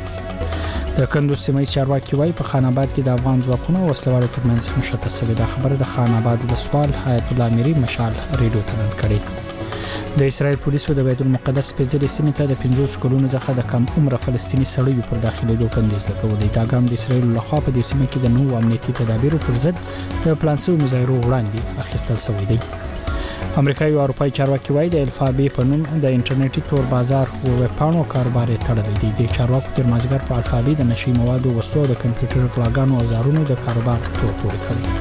د کندوز سیمې چارواکي وایي په خان آباد کې د افغان ځواکونو او وسلوالو ترمنځ مشته شوې د خبره د خان آباد ولسوال حیات الله میری مشال ریډیو ته نن کړي د اسرائیل پولیسو د بیت المقدس په ځلې سیمې ته د 15 کلونو څخه د کم عمر فلسطینی سړیو پر داخلېدو بندیز لګولې دا ګام د اسرائیل لخوا په دې سیمه کې د نوو امنیتي تدابیرو پر ضد د پلانسو مظاهرو وړاندې اخیستل شوی دی امریکایي او اروپایي چارواکي وایي د الفابې په نوم د انټرنیټي تور بازار او ویب پاڼو کاروبار تړلی دی د چارواکو تر مازیګر په الفابې د نشي موادو وسو د کمپیوټر کلاګانو او زارونو د کاروبار تور پورې کړی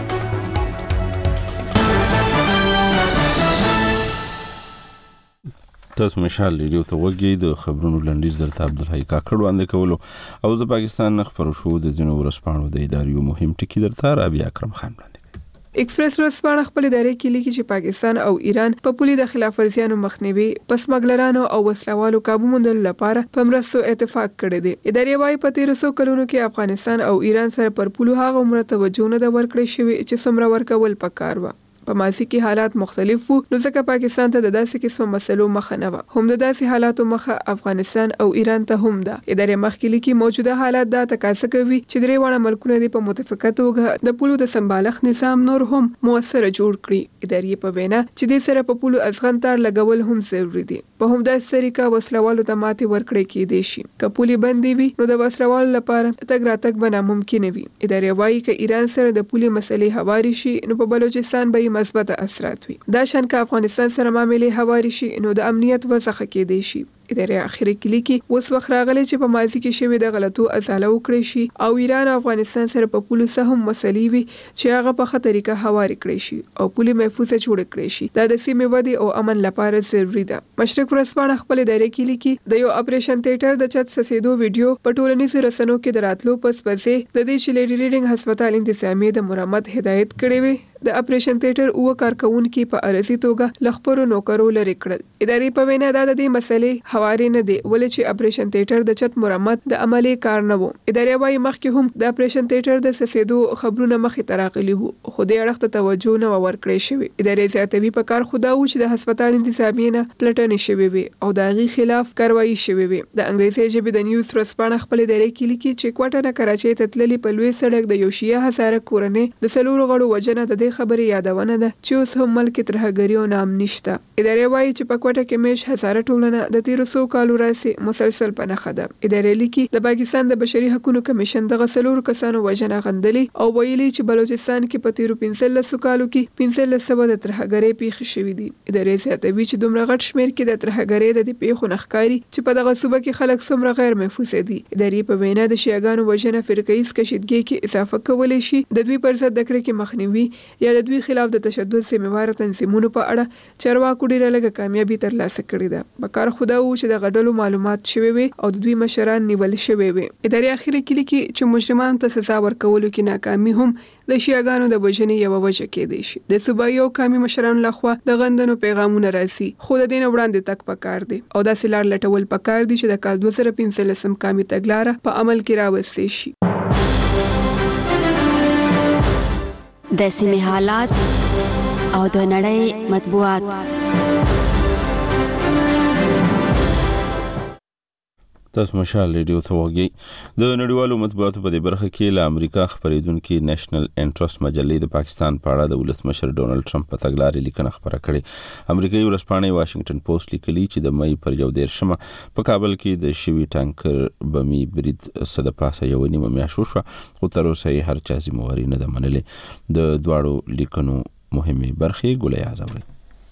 تاسو مشال ریډیو ته وګورئ د خبرونو لنډیز درته عبدالحی کاکړ وړاندې کولو او د پاکستان خبرو شو د ځینو ورسپانو د ادارې مهم ټکی درته رابعه اکرم خان ایکسپریس ورځپاڼه خپل ادارې کې لیکي چې پاکستان او ایران په پولي د خلاف ورزیانو مخنیوي پس مګلرانو او وسلوالو کابو موندلو لپاره په مرستو اتفاق کړی دی ادارې وايي په 1300 کلونو کې افغانستان او ایران سره پر پولو هغه عمر توجه نه د ورکړې شوی چې څومره ورکول پکار و په ماضي کې حالات مختلف وو نو ځکه پاکستان ته د داسې قسم مسلو مخه نه و هم د داسې حالاتو مخه افغانستان او ایران ته هم ده ادارې مخکې لیکي موجوده حالات دا تقاضا کوي چې درې وړ ملکونه د په متفقه توګه د پولو د سمبالښت نظام نور هم موثر جوړ کړي ادارې په وینا چې د سره په پولو ازغن تار لګول هم ضروري دي په هم داسې طریقه وسلوالو ته ماتي ورکړي کېدې شي که پولي بندي وي نو د وسلوالو لپاره تګ راتګ به ناممکن وي ادارې وايي چې ایران سره د پولي مسلې هواري شي نو په بلوچستان به مثبت اثرات وي دا شان که افغانستان سره معاملې هواري شي نو د امنیت وسخه کېدې شي ادارې اخیری کې لیکي اوس وخت راغلی چې په ماضي کې شوی د غلطو ازاله وکړي شي او ایران او افغانستان سره په پولو سره هم مسلې وي چې هغه په ښه طریقه هواري کړي شي او پولي محفوظه جوړ کړي شي دا د سیمې ودی او امن لپاره ضروری ده مشرق ورځپاڼه خپل ادارې کې لیکي د یو اپریشن تیټر د چت سسیدو ویډیو په ټولنیزو رسنیو کې دراتلو پس پسې د دې چې لیډي ریډینګ هسپتال انتظامیه د مرمت هدایت کړې وي د اپریشن تیټر او کارکونکو په ارزي توګه لخپرو نوکرو لري کړل ادارې په وینا د دې مسلې حواله نه دی ولې چې اپریشن تیټر د چت مرمت د عملی کار نه وو ادارې وايي مخکې هم د اپریشن تیټر د سسیدو خبرونه مخې تراغلي وو خو د اړخ ته توجه نه ورکړې شوی ادارې زیاتوي په کار خدا و چې د هسپتال انتظامیه نه پلټنې شوی وي او د غي خلاف کاروایی شوی وي د انګریزي ژبې د نیوز ورځپاڼه خپل ادارې کې لیکي چې کوټه نه کراچۍ ته تللي په لوی سړک د یوشیا هزاره کورنۍ د سلور غړو وجنه د خبرې یادونه ده چې اوس هم ملک ترهګریو نام نشته ادارې وايي چې په کوټه کې میش هزاره ټولنه د 1300 کالو راځي مسلسل پنهخه ده ادارې لیکي د پاکستان د بشري حقوقو کمیشن د غسلور کسانو وجنه غندلي او ویلي چې بلوچستان کې په 1315 کالو کې 1500 د ترهګری پیښې شوې دي ادارې زیاتوي چې دومره غټ شمیر کې د ترهګری د پیښو نخکاری چې په دغه صوبه کې خلک څومره غیر محفوظ دي ادارې په وینا د شیعاګانو وجنه فرقیز کشیدګي کې اضافه کولای شي د دوی پر ضد د کرکې مخنیوي یا د دوی خلاف د تشدد سیمهوار تنظیمونو په اړه چارواکو ډیره لږه کامیابی ترلاسه کړې ده. بکار خدا و چې د غډلو معلومات شوي وي او د دوی مشران نیول شوي وي. اداري اخیری کې لیکي چې مجرمانو ته سزا ورکولو کې ناکامي هم د شیعاګانو د وژنې یوه وجه کېدای شي. د صوبایي او قومي مشرانو لخوا د غندنو پیغامونه راځي، خو د دې نه وړاندې تګ پکار دی او داسې لار لټول پکار دي چې د کال 2015 قومي تګلاره په عمل کې راوستل شي. د سیمې حالات او د نړۍ مطبوعات. تاسو مشال ریډیو ته وګورئ. د نړیوالو مطبوعاتو په دې برخه کې له امریکا خبرېدونکي نېشنل انټرست مجلې د پاکستان په اړه د ولسمشر ډونالد ټرمپ په تګلارې لیکنه خبره کړې. امریکایي ورځپاڼې واشنگټن پوسټ لیکلي چې د مئی پر 14 په کابل کې د شوي ټانکر بمي برید څه د پاسه 1.5 میاشت وشوه، خو تر اوسه یې هر چا ذمہواري نه ده منلې. د دواړو لیکنو مهمې برخې ګولې اعظم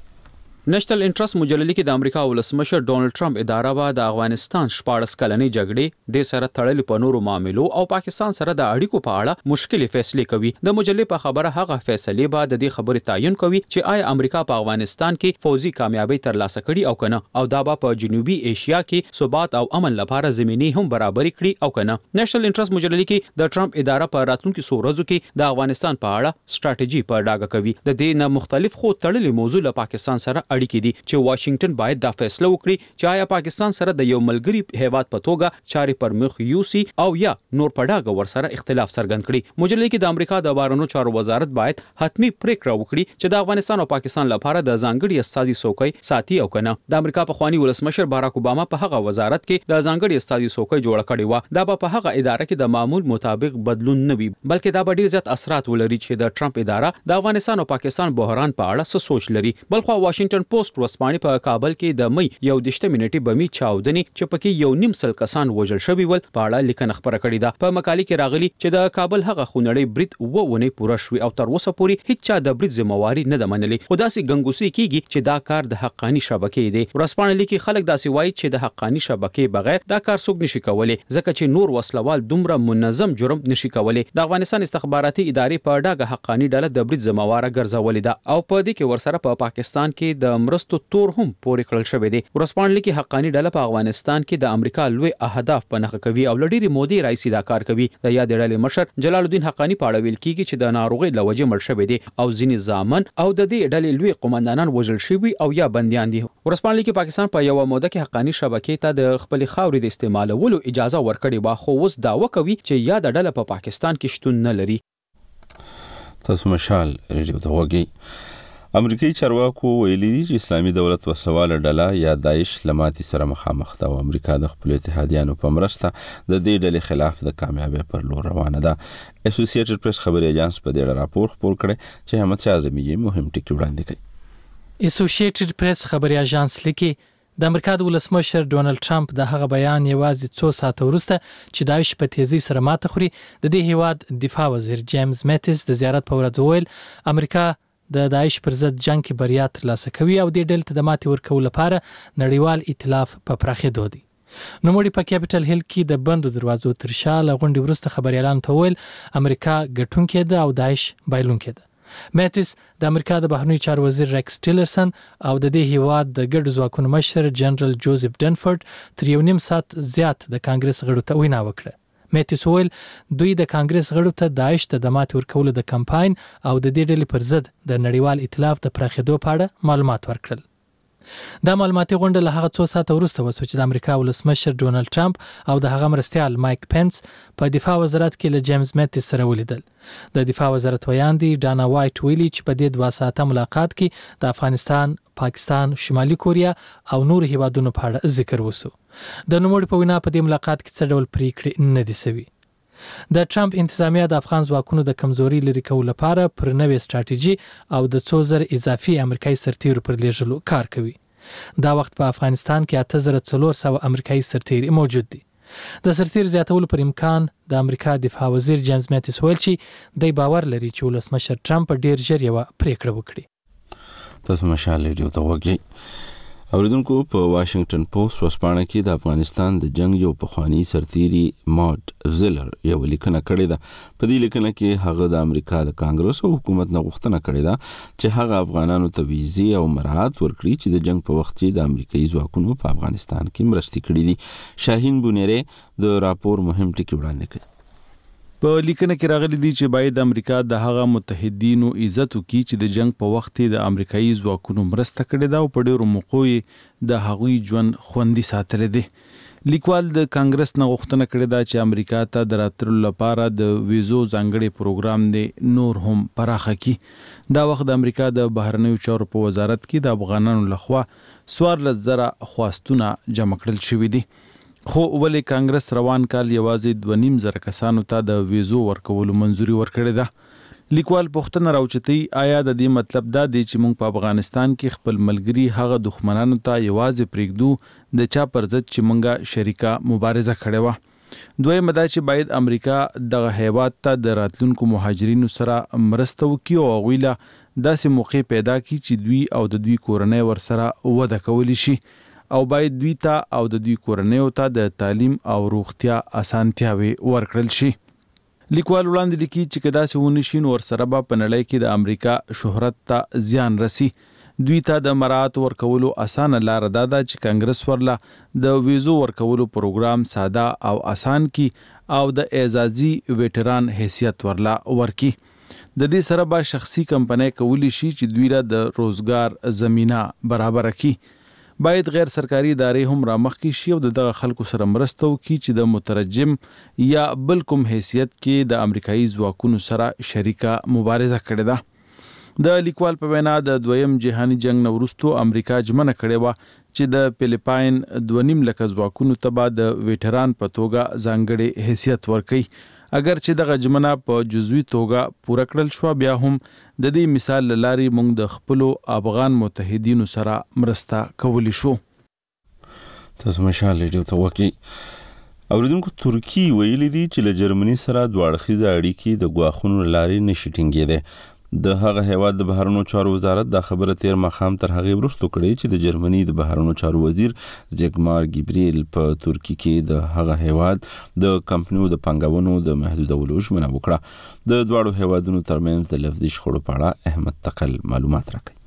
نېشنل انټرست مجلې کې د امریکا ولسمشر ډونالد ټرمپ اداره به د افغانستان 14 کلنې جګړې د سره تړلې په نورو معاملو او پاکستان سره د اړیکو په اړه مشکل فیصله کوي. د مجلې په خبره هغه فیصله به د دې خبرې تعین کوي چې آیا امریکا په افغانستان کې فوزي کامیابی ترلاسه کړي او کنه، او دا به په جنوبي ایشیا کې ثبات او امن لپاره زمینه هم برابر کړي او کنه. نېشنل انټرست مجلې کې د ټرمپ اداره په راتلونکو څو ورځو کې د افغانستان په اړه ستراتیژي په ډاګه کوي. د دې نه مختلف خو تړلې موضوع له پاکستان سره اړیکې دي چې واشنگټن باید دا فیصله وکړي چې آیا پاکستان سره د یو ملګری هیواد په توګه چاري پر مخ یوسي او یا نور په ډاګه ورسره اختلاف څرګند کړي. مجلې کې د امریکا د بهرنیو چارو وزارت باید حتمی پریکړه وکړي چې د افغانستان او پاکستان لپاره د ځانګړي استازي څوکۍ ساتي او کنه. د امریکا پخوانی ولسمشر باراک اوباما په هغه وزارت کې د ځانګړي استازي څوکۍ جوړه کړې و. دا په هغه اداره کې د معمول مطابق بدلون نه وي، بلکې دا به ډیر زیات اثرات ولري چې د ټرمپ اداره د افغانستان او پاکستان بحران په اړه څه سوچ لري. بلخو واشنگټن پوسټ ورځپاڼې په کابل کې د مئی 11 منټي بمي چاودنې چې پکې 1.5 کسان وژل شوي ول په اړه لیکنه خبره کړې ده. په مقالې کې راغلي چې د کابل هغه خونړی برید وونه پوره شوی او تر اوسه پورې هیڅ چا د برید ذمہواری نه ده منلې. خو داسې ګنګوسې کیږي چې دا کار د حقانی شبکې دی. ورځپاڼې لیکي خلک داسې وایي چې د حقانی شبکې بغیر دا کار څوک نشي کولای، ځکه چې نور وسلوال دومره منظم جرم نشي کولای. د افغانستان استخباراتي ادارې په ډاګه حقانی ډله د برید ذمہواره ګرځولې ده او په دې کې ورسره په پاکستان کې د مرستو تور هم پورې کړل شوی دی. ورځپاڼې لیکي حقانی ډله په افغانستان کې د امریکا لوی اهداف په نښه کوي او لډيري مودي رئیس دا کار کوي. د یاد ډلې مشر جلال الدین حقانی په اړه ویل کیږي چې د ناروغي لوجه مړ شوی دی او ځینې ځامن او د دې ډلې لوی قومندانان وژل شوي او یا بنديان دي. ورځپاڼې لیکي پاکستان په یو موده کې حقانی شبکې ته د خپل خاورې د استعمالولو اجازه ورکړې و، خو اوس داوا کوي چې یا د ډله په پاکستان کې شتون نه لري. تاسو مشال ریډیو ته وګورئ. امریکایي چارواکو ویلي دي چې اسلامي دولت وسواله ډله یا داعش لماتي سره مخامخ ده او امریکا د خپل اتحادیانو په مرسته د دې ډلې خلاف د کامیابی پر لور روانه ده. اسوسییټډ پریس خبري اژانس په دې اړه راپور خپور کړی چې احمد شاه اعظمي مهم ټکي وړاندې کړي. اسوسییټډ پریس خبري اژانس لیکي د امریکا د ولسمشر ډونالد ټرمپ د هغه بیان یوازې څو ساعته وروسته چې داعش په تیزی سره ماته خوري، د دې هیواد دفاع وزیر جیمز میتیس د زیارت په ورځ ویل امریکا د داعش پر ضد جنگ کې بریا ترلاسه کوي او د ډلې ته د ماتې ورکولو لپاره نړیوال ائتلاف په پراخېدو دی. نوموړي په کیپټل هیل کې د بندو دروازو تر شا له غونډې وروسته خبريالانو ته ویل امریکا ګټونکې ده او داعش بایلونکې ده. میتیس د امریکا د بهرنیو چارو وزیر ریکس ټیلرسن او د دې هیواد د ګډ ځواکونو مشر جنرال جوزف ډنفورد تر 1.5 ساعت زیات د کانګرس غړو ته وینا وکړه. میتیس ویل دوی د کانګرس غړو ته داعش ته د ماتې ورکولو د کمپاین او د دې ډلې پر ضد د نړیوال ائتلاف د پراخېدو په اړه معلومات ورکړل. دا معلوماتي غونډه له هغه څو ساعته وروسته وشوه چې د امریکا ولسمشر ډونالد ټرمپ او د هغه مرستیال مایک پنس په دفاع وزارت کې له جیمز میتیس سره ولیدل. د دفاع وزارت ویاندي ډانا وایټ ویلي چې په دې 2 ساعته ملاقات کې د افغانستان، پاکستان، شمالي کوریا او نور هیوادونو په اړه ذکر وشو. د نوموړي په وینا په دې ملاقات کې څه ډول پریکړې نه دي شوي. د ټرمپ انتظامیه د افغان ځواکونو د کمزوري لري کولو لپاره پر نوې ستراتیژي او د 2000 اضافي امریکایي سرتیرو پر لیږلو کار کوي. دا وخت په افغانستان کې 8400 امریکایي سرتیري موجود دي. د سرتیر زیاتولو پر امکان د امریکا دفاع وزیر جیمز میتیس ویل چې د باور لري چې ولسمشر ټرمپ ډیر ژر یو پریکړه وکړي. تاسو مشال ریډیو ته وګورئ. اوریدونکو په واشنگټن پوسټ ورځپاڼه کې د افغانستان د جنگ یو پخوانی سرتیری ماټ زیلر یو لیکنه کړې ده. په دې لیکنه کې هغه د امریکا د کانګرس او حکومت نه غوښتنه کړې ده چې هغه افغانانو ته ویزې او مراعات ورکړي چې د جنگ په وخت کې د امریکایي ځواکونو په افغانستان کې مرستې کړې دي. شاهین بونیری د راپور مهم ټکي وړاندې کړي. په لیکنه کې راغلي دي چې باید امریکا د هغه متحدینو عزت وکړي چې د جنگ په وخت د امریکایي ځواکونو مرسته کړې ده او په ډیرو موقعو د هغوی ژوند خوندي ساتلې دي. لیکوال د کانګرس نه غوښتنه کړې ده چې امریکا ته د راتلو لپاره د ویزو ځانګړي پروګرام دی نور هم پراخه کړي. دا وخت د امریکا د بهرنیو چارو په وزارت کې د افغانانو لخوا 14,000 خواستونه جمع کړل شوي دي. خو ولې کانګرس روان کال یوازې 2.5 کسانو ته د ویزو ورکولو منځوري ورکړې ده. لیکوال پوښتنه راوچتي آیا د دې مطلب دا دی چې موږ په افغانستان کې خپل ملګری هغه دښمنانو ته یوازې پرېږدو د چا پر ضد چې موږ شریکه مبارزه کړې وه. دویم دا چې باید امریکا دغه هیواد ته د راتلونکو مهاجرینو سره مرسته وکړي او هغوی له داسې موقع پیدا کړي چې دوی او د دوی کورنۍ ورسره وده کولی شي او باید دوی ته او د دوی کورنیو ته د تعلیم او روغتیا اسانتیاوي ورکړل شي. لیکوال وړاندې لیکي چې کدا سه ونشین ورسره به په نړۍ کې د امریکا شهرت ته زیان رسی. دوی ته د مراعات ورکولو اسانه لار ده چې کانګرس ورله د ویزو ورکولو پروګرام ساده او آسان کی او د اعزازي ویټران حیثیت ورله ورکی. د دې سره به شخصي کمپنۍ کولی شي چې دوی را د روزګار زمينه برابر کړي. باید غیر سرکاري ادارې هم رامخکې شي او دغه خلکو سره مرسته وکړي چې د مترجم یا بل کوم حیثیت کې د امریکایي ځواکونو سره شریکه مبارزه کړې ده. د لیکوال په وینا د دویم جهاني جنگ نه وروسته امریکا ژمنه کړې وه چې د فلیپاین 2.5 لک ځواکونو ته به د ویټران په توګه ځانګړي حیثیت ورکړي. اگر چې دغه ژمنه په جزوي توګه پوره کړل شو بیا هم د دې مثال لاري موږ د خپل افغان متحدینو سره مرسته کولی شو. تاسو مشال ریډیو ته وکی. اوریدونکو ترکی ویلي دي چې له جرمني سره دوه اړخیزه اړیکې د غواخونو لاري نشي ټینګېدې. د هغه هیواد د بهرنیو چارو وزارت دا خبره تیر مخام تر هغه وروسته کړې چې د جرمني د بهرنیو چارو وزیر جګمار ګبریل په ترکی کې د هغه هیواد د کمپنیو د پنګونو د محدودولو ژمنه وکړه. د دوړو هیوادونو ترمنځ د لفظي شخړو په اړه احمد تقل معلومات راکړي.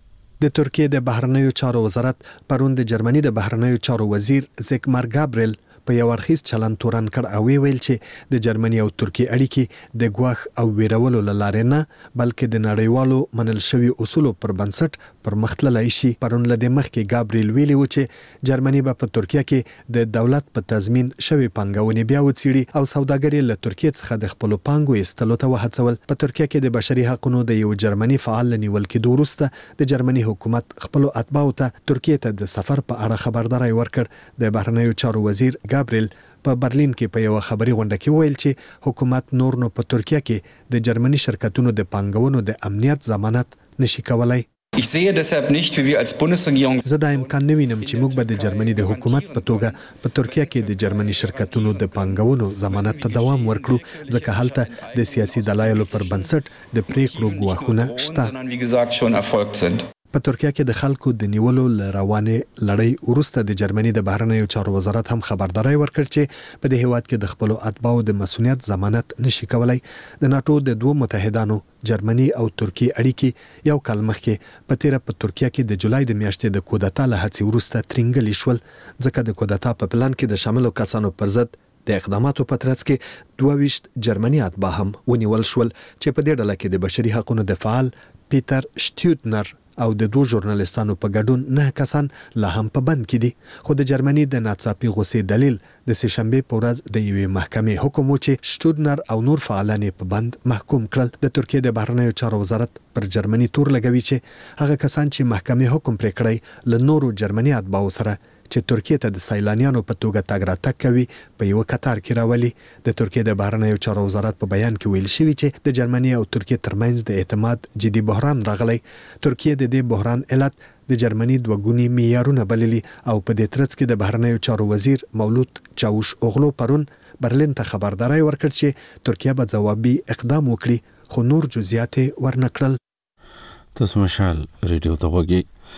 د ترکیه د بهرنیو چارو وزارت پرون د جرمني د بهرنیو چارو وزیر جګمار ګبریل په یو اړخیز چلن تورن کړ او ویل چې د جرمني او ترکیه اړیکې د ګواخ او ویرولو لاره نه بلکې د نړیوالو منل شوی اصولو پر بنسټ پر مختللای شي. پرون لدې مخکې ګابریل ویلي و چې جرمني به په ترکیه کې د دولت په تضمین شوی پنګونې بیا وڅېړي او سوداګري له ترکیه څخه د خپل پانګو ایستلو ته وهڅول. په ترکیه کې د بشري حقوقو د یو جرمني فعال نیول کېدو وروسته د جرمني حکومت خپل اتباعو ته ترکیه ته د سفر په اړه خبرداري ورکړ. د بهرنیو چارو وزیر ګابریل په برلین کې په یو خبري غونډه کې ویل چې حکومت نور نو په ترکیه کې د جرمني شرکتونو د پنګونو د امنیت ضمانت نشي کولای. Ich sehe deshalb nicht, wie wir als Bundesregierung زه دا امکان نه وینم چې موږ به د جرمني د حکومت په توګه په ترکیه کې د جرمني شرکتونو د پنګونو ضمانت ته دوام ورکړو ځکه هلته د سیاسي دلایلو پر بنسټ د پریکړو ګواښونه شته. wie gesagt schon erfolgt sind. په ترکیه کې د خلکو د نیولو روانې لړۍ وروسته د جرمني د بهرنیو چارو وزارت هم خبرداري ورکړ چې په دې هیواد کې د خپل اتباعو د مسؤلیت ضمانت نشي کولای. د ناتو د دوه متحدانو جرمني او ترکیه اړیکې یو کال مخکې په تیر په ترکیه کې د جولای د میاشتې د کودتا له هڅې وروسته ترنګلې شول ځکه د کودتا په پلان کې د شاملو کسانو پر ضد د اقداماتو په ترڅ کې 22 جرمني اتباع هم ونیول شول چې په دې ډله کې د بشري حقوقو د فعال پیټر شټیوټنر او د دوه ژورنالیستانو په ګډون 9 کسان لا هم په بند کې دي. خو د جرمني د ناڅاپي غوسې دلیل د سهشنبه په ورځ د یوې محکمې حکم و چې شټودنر او نور فعالان په بند محکوم کړل. د ترکیه د بهرنیو چارو وزارت پر جرمني تور لګوي چې هغه کسان چې محکمې حکم پرې کړی له نورو جرمني اتباعو سره چې ترکیه ته د سیلانیانو په توګه تګ راتګ کوي په یو قطار کې راولي. د ترکیه د بهرنیو چارو وزارت په بیان کې ویل شوی چې د جرمني او ترکیه ترمنځ د اعتماد جدي بحران راغلی. ترکیه د دې بحران علت د جرمني دوګونی معیارونه بللي او په دې ترڅ کې د بهرنیو چارو وزیر مولود چاوش اوغلو پرون برلین ته خبرداري ورکړ چې ترکیه به ځوابي اقدام وکړي خو نور جزئیات ورنکړل. تاسو مشال ریډیو ته وګورئ.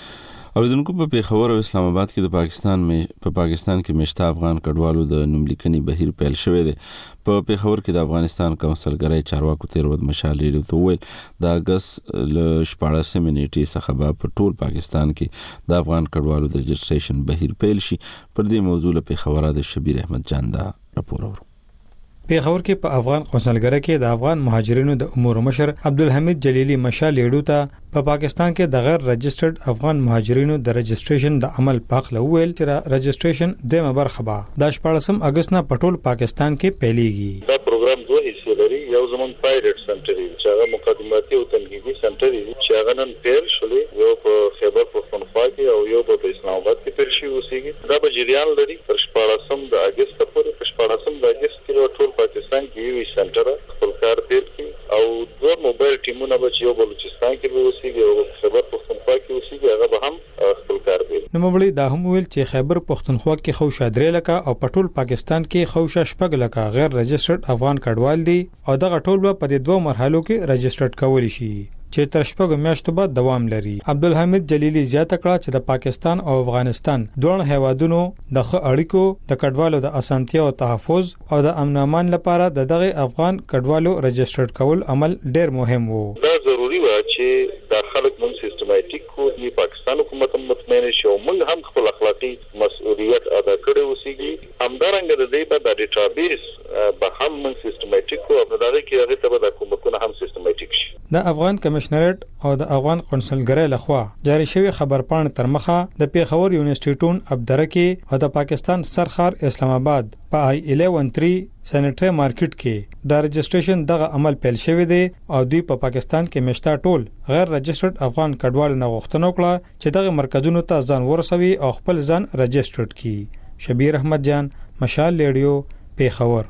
اوریدونکو په پیښور او اسلام آباد کې په پاکستان کې مشته افغان کډوالو د نوملیکنې بهیر پیل شوی دی. په پیښور کې د افغانستان کونسلګرۍ چارواکو تیر ورځ مشال ریډیو ته وویل د اگست له 14 نیټې څخه به په ټول پاکستان کې د افغان کډوالو د رجسټریشن بهیر پیل شي. پر دې موضوع له پیښور د شبیر احمد جان دا راپور اورو. پیښور کې په افغان قونسلګرۍ کې د افغان مهاجرینو د امور مشر عبدالحمید جلیلی مشال ریډیو ته په پاکستان کې د غیر رجسټرډ افغان مهاجرینو د رجسټریشن د عمل پاخله ویل چې رجسټریشن د مبرخه به د 14 اگست نه په ټول پاکستان کې پیلېږي. دا پروګرام دوه حصے لري. یو زمون پایلټ سنټر دی چې هغه مقدماتي او تمهیدي سنټر دی چې هغه نن پیل شولې، یو په خیبر پختونخوا کې او یو په اسلام آباد کې پیل شي اوسېږي. دا به جریان لري تر 14 د اگست پورې. په 14 د اگست کې ټول پاکستان کې یو سنټر خپل کار پیل کړي او دوه موبایل ټیمونه به یو بلوچستان کې به اوسېږي او خیبر پختونخوا کې اوسېږي، هغه به هم خپل کار پیل. نو مبلي دا هم ویل چې خیبر پختونخوا کې خوشا 3 لکه او په ټول پاکستان کې خوشا 6 لکه غیر رجسټرډ افغان کډوال دي او دغه ټول به په دوه مرحلو کې رجسټرډ کولی شي چې تر 6 میاشتو بعد دوام لري. عبدالحمید جلیلی زیاته کړه چې د پاکستان او افغانستان دوه هیوادونو د ښه اړیکو د کډوالو د اسانتیا او تحفظ او د امن امان لپاره دغه افغان کډوالو رجسټرډ کول عمل ډیر مهم وو. دا ضروری و چې د خلک مون سیستماتیک کو د پاکستان حکومت مطمئن شي او موږ هم خپل اخلاقی مسؤلیت ادا کړو اوسېږي. همدارنګه د دې په ډیټابیس به هم مون سیستماتیک کو او دغه کې هغه ته د حکومتونو هم سیستماتیک شي. د افغان کمشنریټ او د افغان قونسلګرۍ لخوا جاری شوی خبرپاڼه تر مخه د پیښور یونیورسيټون ابدره کې او د پاکستان سرخار اسلام آباد په I-11-3 سینټری مارکیټ کې د رجسټریشن دغه عمل پیل شوی دی او دوی په پاکستان کې مشته ټول غیر رجسټرډ افغان کډوالو نه غوښتنه وکړه چې دغه مرکزونو ته ځان ورسوي او خپل ځان رجسټرډ کړي. شبیر احمد جان، مشال ریډیو، پیښور.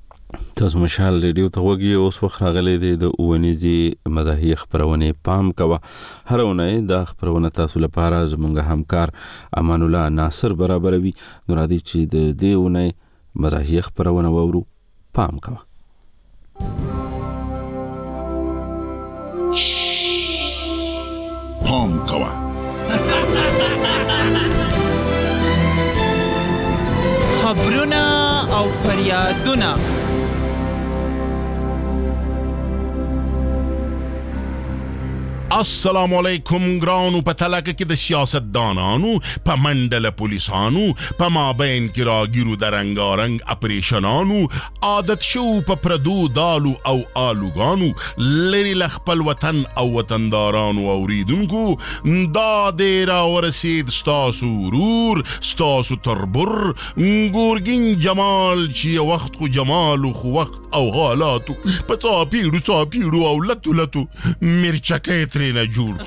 تاسو مشال ریډیو ته وګورئ. اوس وخت راغلی دی د اونیزي مزاحیه خبرونه پام کوه. هر اونۍ د خبرونه تاسو لپاره زموږ همکار امان الله ناصر برابروي. نو را دي چې د دې اونۍ مزاحیه خبرونه وورو. پام کوه. پام کوه. خبرونه او فریادونه السلام علیکم ګرانو. په تلکه کې د سیاست دانانو په منډله پولیسانو په مابین کې راګیرو د رنګارنګ اپریشنانو عادت شو په پردو دالو او آلوګانو لري لخپل وطن او وطندارانو اوریدونکو دا دې را ورسید ستاسو ورور ستاسو تربر ګورګین جمال چې وخت خو جمال خو وخت او حالاتو په څاپیړو او لتو مرچکې نه جوړ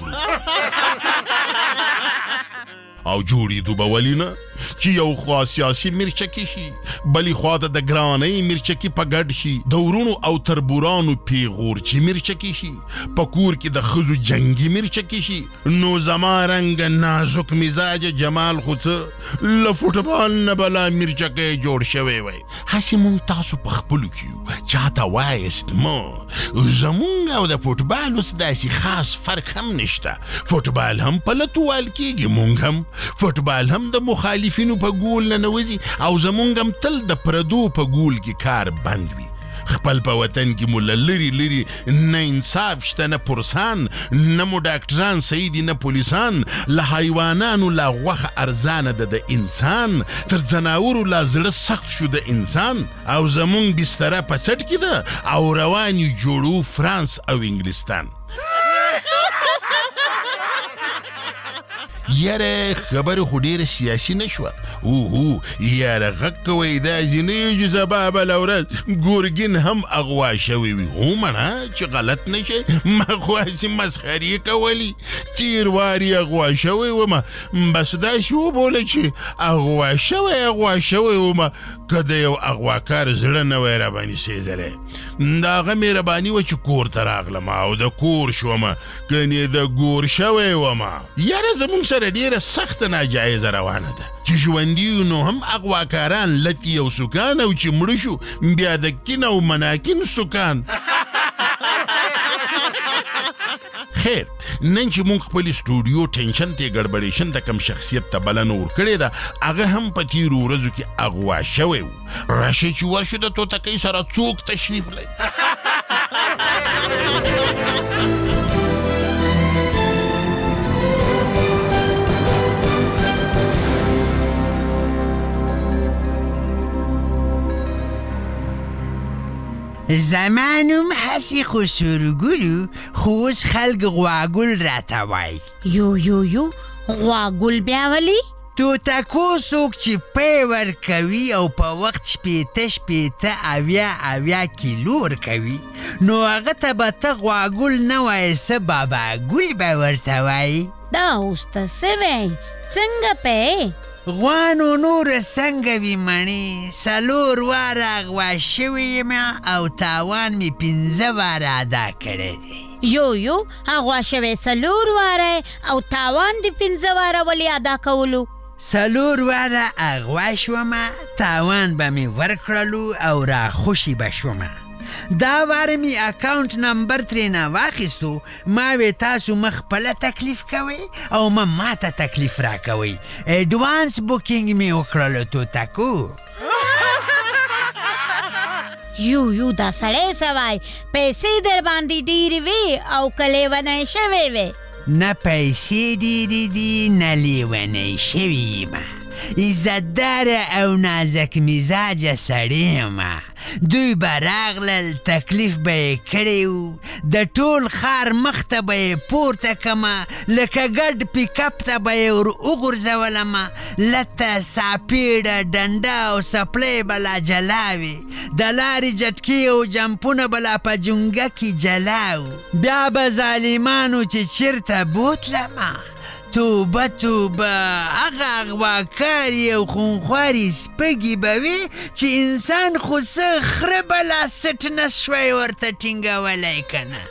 او جوړی دوبه ولینا چې یو خوا سیاسي مرچکی شي بلی خوا د ګرانۍ مرچکی په ګډ شي د ورونو او تربورانو پیغور چې مرچکی شي په کور کې د خزو جنگي مرچکی شي نو زما رنګ نازک مزاج جمال خو څه له فوټبال نه بلا مرچکی جوړ شوی وای هسې مونږ تاسو په خپلو کې چاته وایست ما زمونږ او د فوټبال اوس داسې خاص فرق هم نشته فوټبال هم په لتوال کېږي مونږ هم فوټبال هم د مخالفینو په ګول نه نوځي او زمونږ هم تل د پردو په ګول کې کار بند وي خپل په وطن کې مو لری نه انصاف شته نه پرسان نه مو ډاکټران صحیح دي نه پولیسان له حیوانانو لا غوښه ارزانه ده د انسان تر ځناورو لا زړه سخت شو د انسان او زمونږ بستره په څټ کې ده او روان یو جوړو فرانس او انګلستان یاره خبر خو ډیره سیاسي نشوه یاره غږ کوئ دا ځینې سبا بله ورځ ګورګین هم اغوا شوی وي ومنه چې غلط نشي ما خو هسې مسخرې کولي تیر واري اغوا شوی ومه بس داسې وبوله چې اغوا شوی ومه که د یو اغواکار زړه نه وی راباندې سېدلی د هغه مهرباني وه چې کور ته راغلم او د کور شومه کنې د ګور شوی ومه یاره زمونږ سره ډیره سخته ناجایزه روانه ده چې ژوندي نو هم اغواکاران لتي او سکان او چې مړه شو بیا د کین او مناکین سکان خیر نن چې مونږ خپل سټوډیو ټینشن ته ګډوډیشن د کم شخصیت ته بلنه ورکړې ده هغه هم په تیرو ورځو کې اغوا شوی و راشي چې ورشو د توتکۍ سره څوک تشریف لري زمانم هسی خسرگلو خوز خلق غواگل راتوای یو غواگل بیاولی؟ توتکو څوک چې پی ورکوي او په وخت شپېته اویا کیلو ورکوي نو هغه ته به ته غواګل نه وایې څه باباګل به ورته وایي دا اوس ته څه وایي څنګه پی غوا نو نوره څنګه وي مڼې 4 واره غوا شوې یم او تاوان مې 15 واره ادا کړی دی یو غوا شوې 4 واره او تاوان د 15 واره ولې ادا کولو 4 واره اغوا شومه تاوان به مې ورکړلو او را خوشي به شومه دا واره مې اکاونټ نمبر ترېنه واخیستو ما وې تاسو مخ خپله تکلیف کوئ او ما ته تکلیف راکوئ ایډوانس بوکینګ مې وکړلو توتکو یو دا سړی سوای پیسې در باندې ډېرې وې او که لیونی شوې وې نه پیسې ډېرې دي نه لیونی شوې یم عزتداره او نازک مزاجه سړی یم دوی به راغلل تکلیف به یې کړی و د ټول ښار مخ ته به یې پورته کمه لکه ګډ پیکپ ته به یې ور وغورځولمه لته ساپیړه ډنډه او سپلی به لا جلا وي د لارې جټکې او جمپونه به لا په جونګه کې جلا و بیا به ظالمانو چې چیرته بوتلمه توبه هغه اغواکاري او خونخواري سپږې به وي چې انسان خو څه خره به لا سټ نه شوی ورته ټینګولی که نه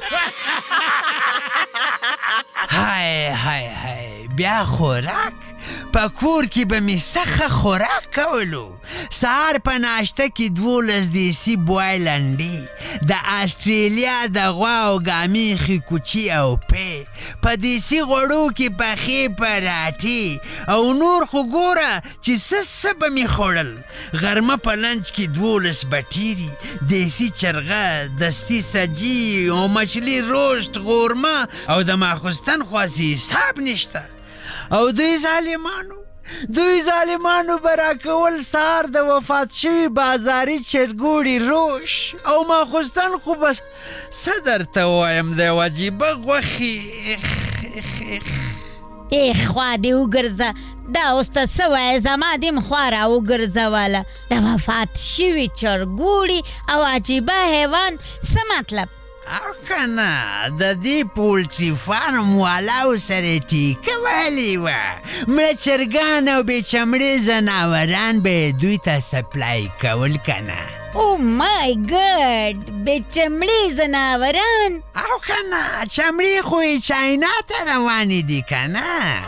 های بیا خوراک په کور کې به مې سخه خوراک کولو سهار په ناشته کې 12 دیسي بوایل انډې د آسټرالیا د غوا او ګامیخې کوچي او پی په دیسي غوړو کې پخې پراټې او نور خو ګوره چې څه به مې خوړل غرمه په لنچ کې 12 بټیري دیسي چرغه دستي سجي او مچھلی روشت غورمه او د ماخوستن خواصي حساب نشته او دوی ظالمانو به راکول سهار د وفات شوي بازاري چرګوړي روش او ماخوستن خو بس څه درته ووایم د یو عجیبه غوښې خوا دې وګرځه دا اوس ته څه وایې زما دې خوا را وګرځوله د وفات شوي چرګوړي او عجیبه حیوان څه مطلب او کنه د دې پولټري فارم والاو سره ټیکه وهلې وه مړه چرګان او بې چمړې ځناوران به دوی ته سپلای کول کنه او مای ګډ بې چمړې ځناوران او کنه چمړې خو یې چاینا ته روانې دي کنه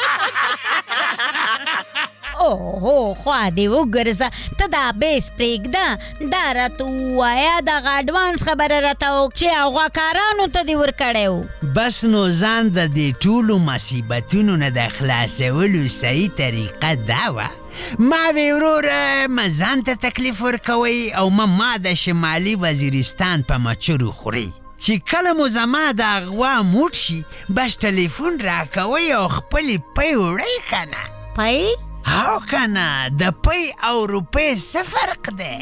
اوهو خوا دې وګرځه ته دا بیس پرېږده دا راته ووایه دغه اډوانس خبره راته وکړه چې غواکارانو ته دې ورکړی و بس نو ځان د دې ټولو مصیبتونو نه د خلاصولو صحیح طریقه دا وه ما وی وروره ما ځان ته تکلیف ورکوئ او ما د شمالي وزیرستان په مچرو خوري چې کله مو زما د غوا موټ شي بس ټلیفون راکوئ او خپلې پی وړئ کنه پی او کنه د پی او روپۍ څه فرق دی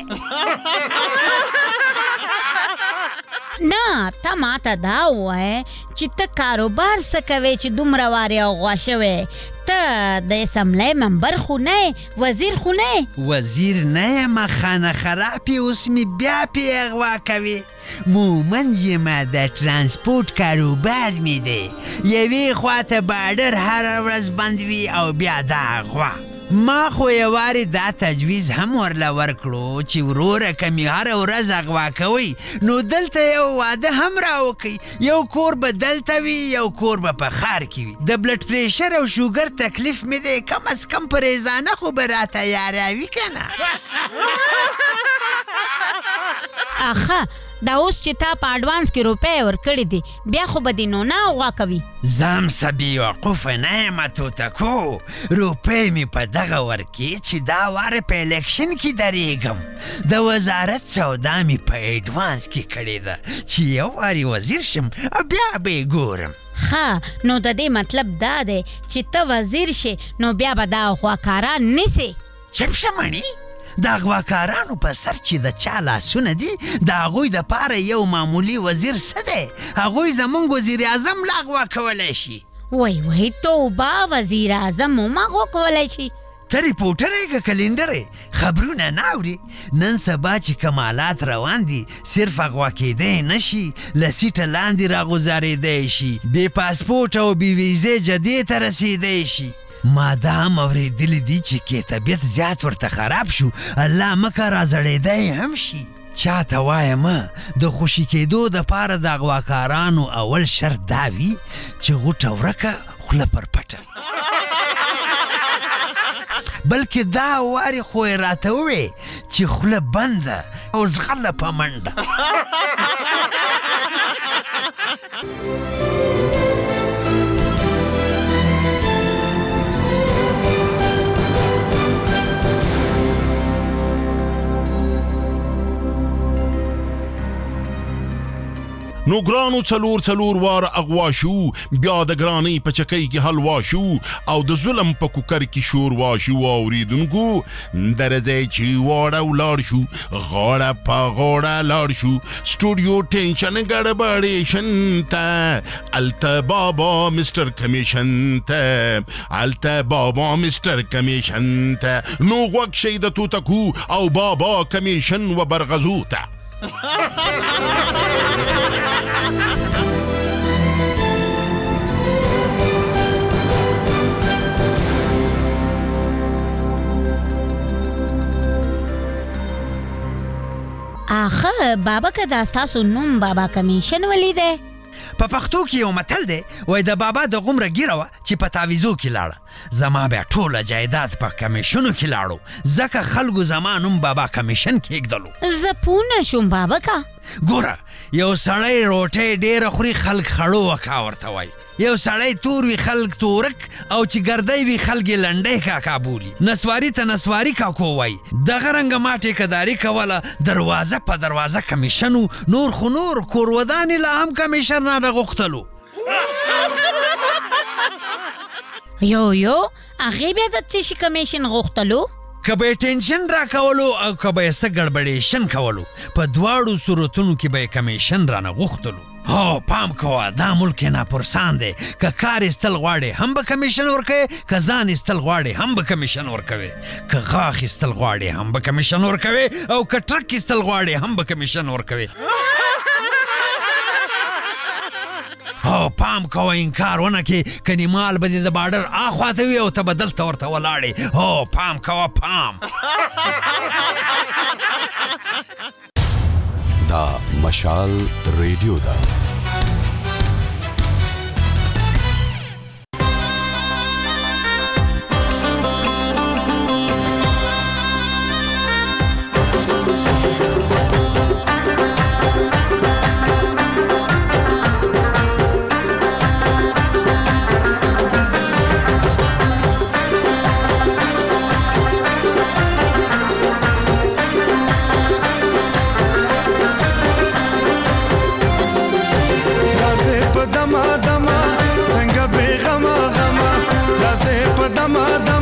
نه ته ماته دا ووایې چې ته کاروبار څه کوې چې دومره وارې او غوا شوې ته د اسمبلی ممبر خو نه وزیر خو نه وزیر نه یم خانه خرابې اوس مې بیا پې اغوا کوي مومند یم د ترانسپورټ کاروبار مې دی یوې خواته باډر هره ورځ بند وي او بیا دا غوا ما خو یوارې دا تجویز هم ورله ورکړو چې وروره که مې هره ورځ اغوا کوئ نو دلته یو واده هم راوکئ یو کور به دلته وي یو کور به په ښار کې وي د بلډ پریشر او شوګر تکلیف مې دی کم از کم په ریزانه خو به راته یاراوي که نه اخه دا اوس چې تا په اډوانس کې روپۍ ورکړې دي بیا خو به دې نو نه غوا کوي زم سبي وقوف نه متو تکو روپۍ مې په دغه ورکې چې دا واره په الیکشن کې درېږم د وزارت سودا مې په اډوانس کې کړې ده چې یو واري وزیر شم بیا به یې ګورم ها نو د دې مطلب دا دی چې ته وزیر شې نو بیا به دا غواکاران نیسې چپ شه مڼي د غواکارانو په سر چې د چا لاسونه دي د هغوی دپاره یو معمولي وزیر څه دی هغوی زمونږ وزیر اعظم لا غوا کولی شي وای توبه وزیر اعظم مو ما غوا کولی شي ته ریپورټر یې که کلینډر یې خبرونه نه اوري نن سبا چې کمالات روان دي صرف اغوا کېدی نه شي له سیټه لاندې راغوځارېدی شي بې پاسپورټ او بې ویزې جدې ته رسېدی شي ما دا هم اورېدلي دي چې که طبیعت زیات ورته خراب شو الله مکه راځړېدی هم شي چاته وایمه د خوشي کېدو دپاره د غواکارانو اول شرط دا وي چې غوټه ورکه خوله پر پټه بلکې دا وارې خو یې راته ووې چې خوله بنده او زغله په منډه نو ګرانو څلور وار اغوا شو بیا د ګرانۍ په چکۍ کې حلوا شو او د ظلم په کوکر کې شوروا شو اوریدونکو درځئ چې واړه ولاړ شو غاړه په غاړه لاړ شو سټوډیو ټینشن ګډبډېشن ته الته بابا مستر کمیشن ته الته بابا مستر کمیشن ته نو غوږ شئ د توتکو او بابا کمیشن و برغزو ته آخه بابا که دا ستاسو نوم بابا کمیشن ولی دی په پښتو کې یو متل دی وای د بابا د غومره ګیره وه چې په تعویزو کې لاړه زما بیا ټوله جایداد په کمیشنو کې لاړو ځکه خلکو زما نوم بابا کمیشن کېږدلو زه پوه نه شوم بابا کا ګوره یو سړی روټۍ ډېره خوري خلک خړو وکا ورته وایي یو سړی تور وي خلک تورک او چې ګردی وي خلک یې لنډۍ کاکا بولي نسواري ته نسواري کاکو وایي دغه رنګه ما ټیکهداري کوله دروازه په دروازه کمیشن نور خو نور کورودانې لا هم کمیشن رانه غوښتلو یو هغې بیا د څه شي کمیشن غوښتلو که به یې ټینشن را کولو او که به یې څه ګډبډېشن کولو په دواړو صورتونو کې به یې کمیشن رانه غوښتلو هو پام کوه دا ملک ناپرسان دی که کار ایستل غواړې هم به کمیشن ورکوې که ځان ایستل غواړې هم به کمیشن ورکوې که غاښ ایستل غواړې هم به کمیشن ورکوې او که ټرک ایستل غواړې هم به کمیشن ورکوې هو پام کوه انکار ونه کې کني مال به دې د باډر اخوا ته وي او ته به دلته ورته ولاړې هو پام کوه پام دا مشال ریډیو ده دما دما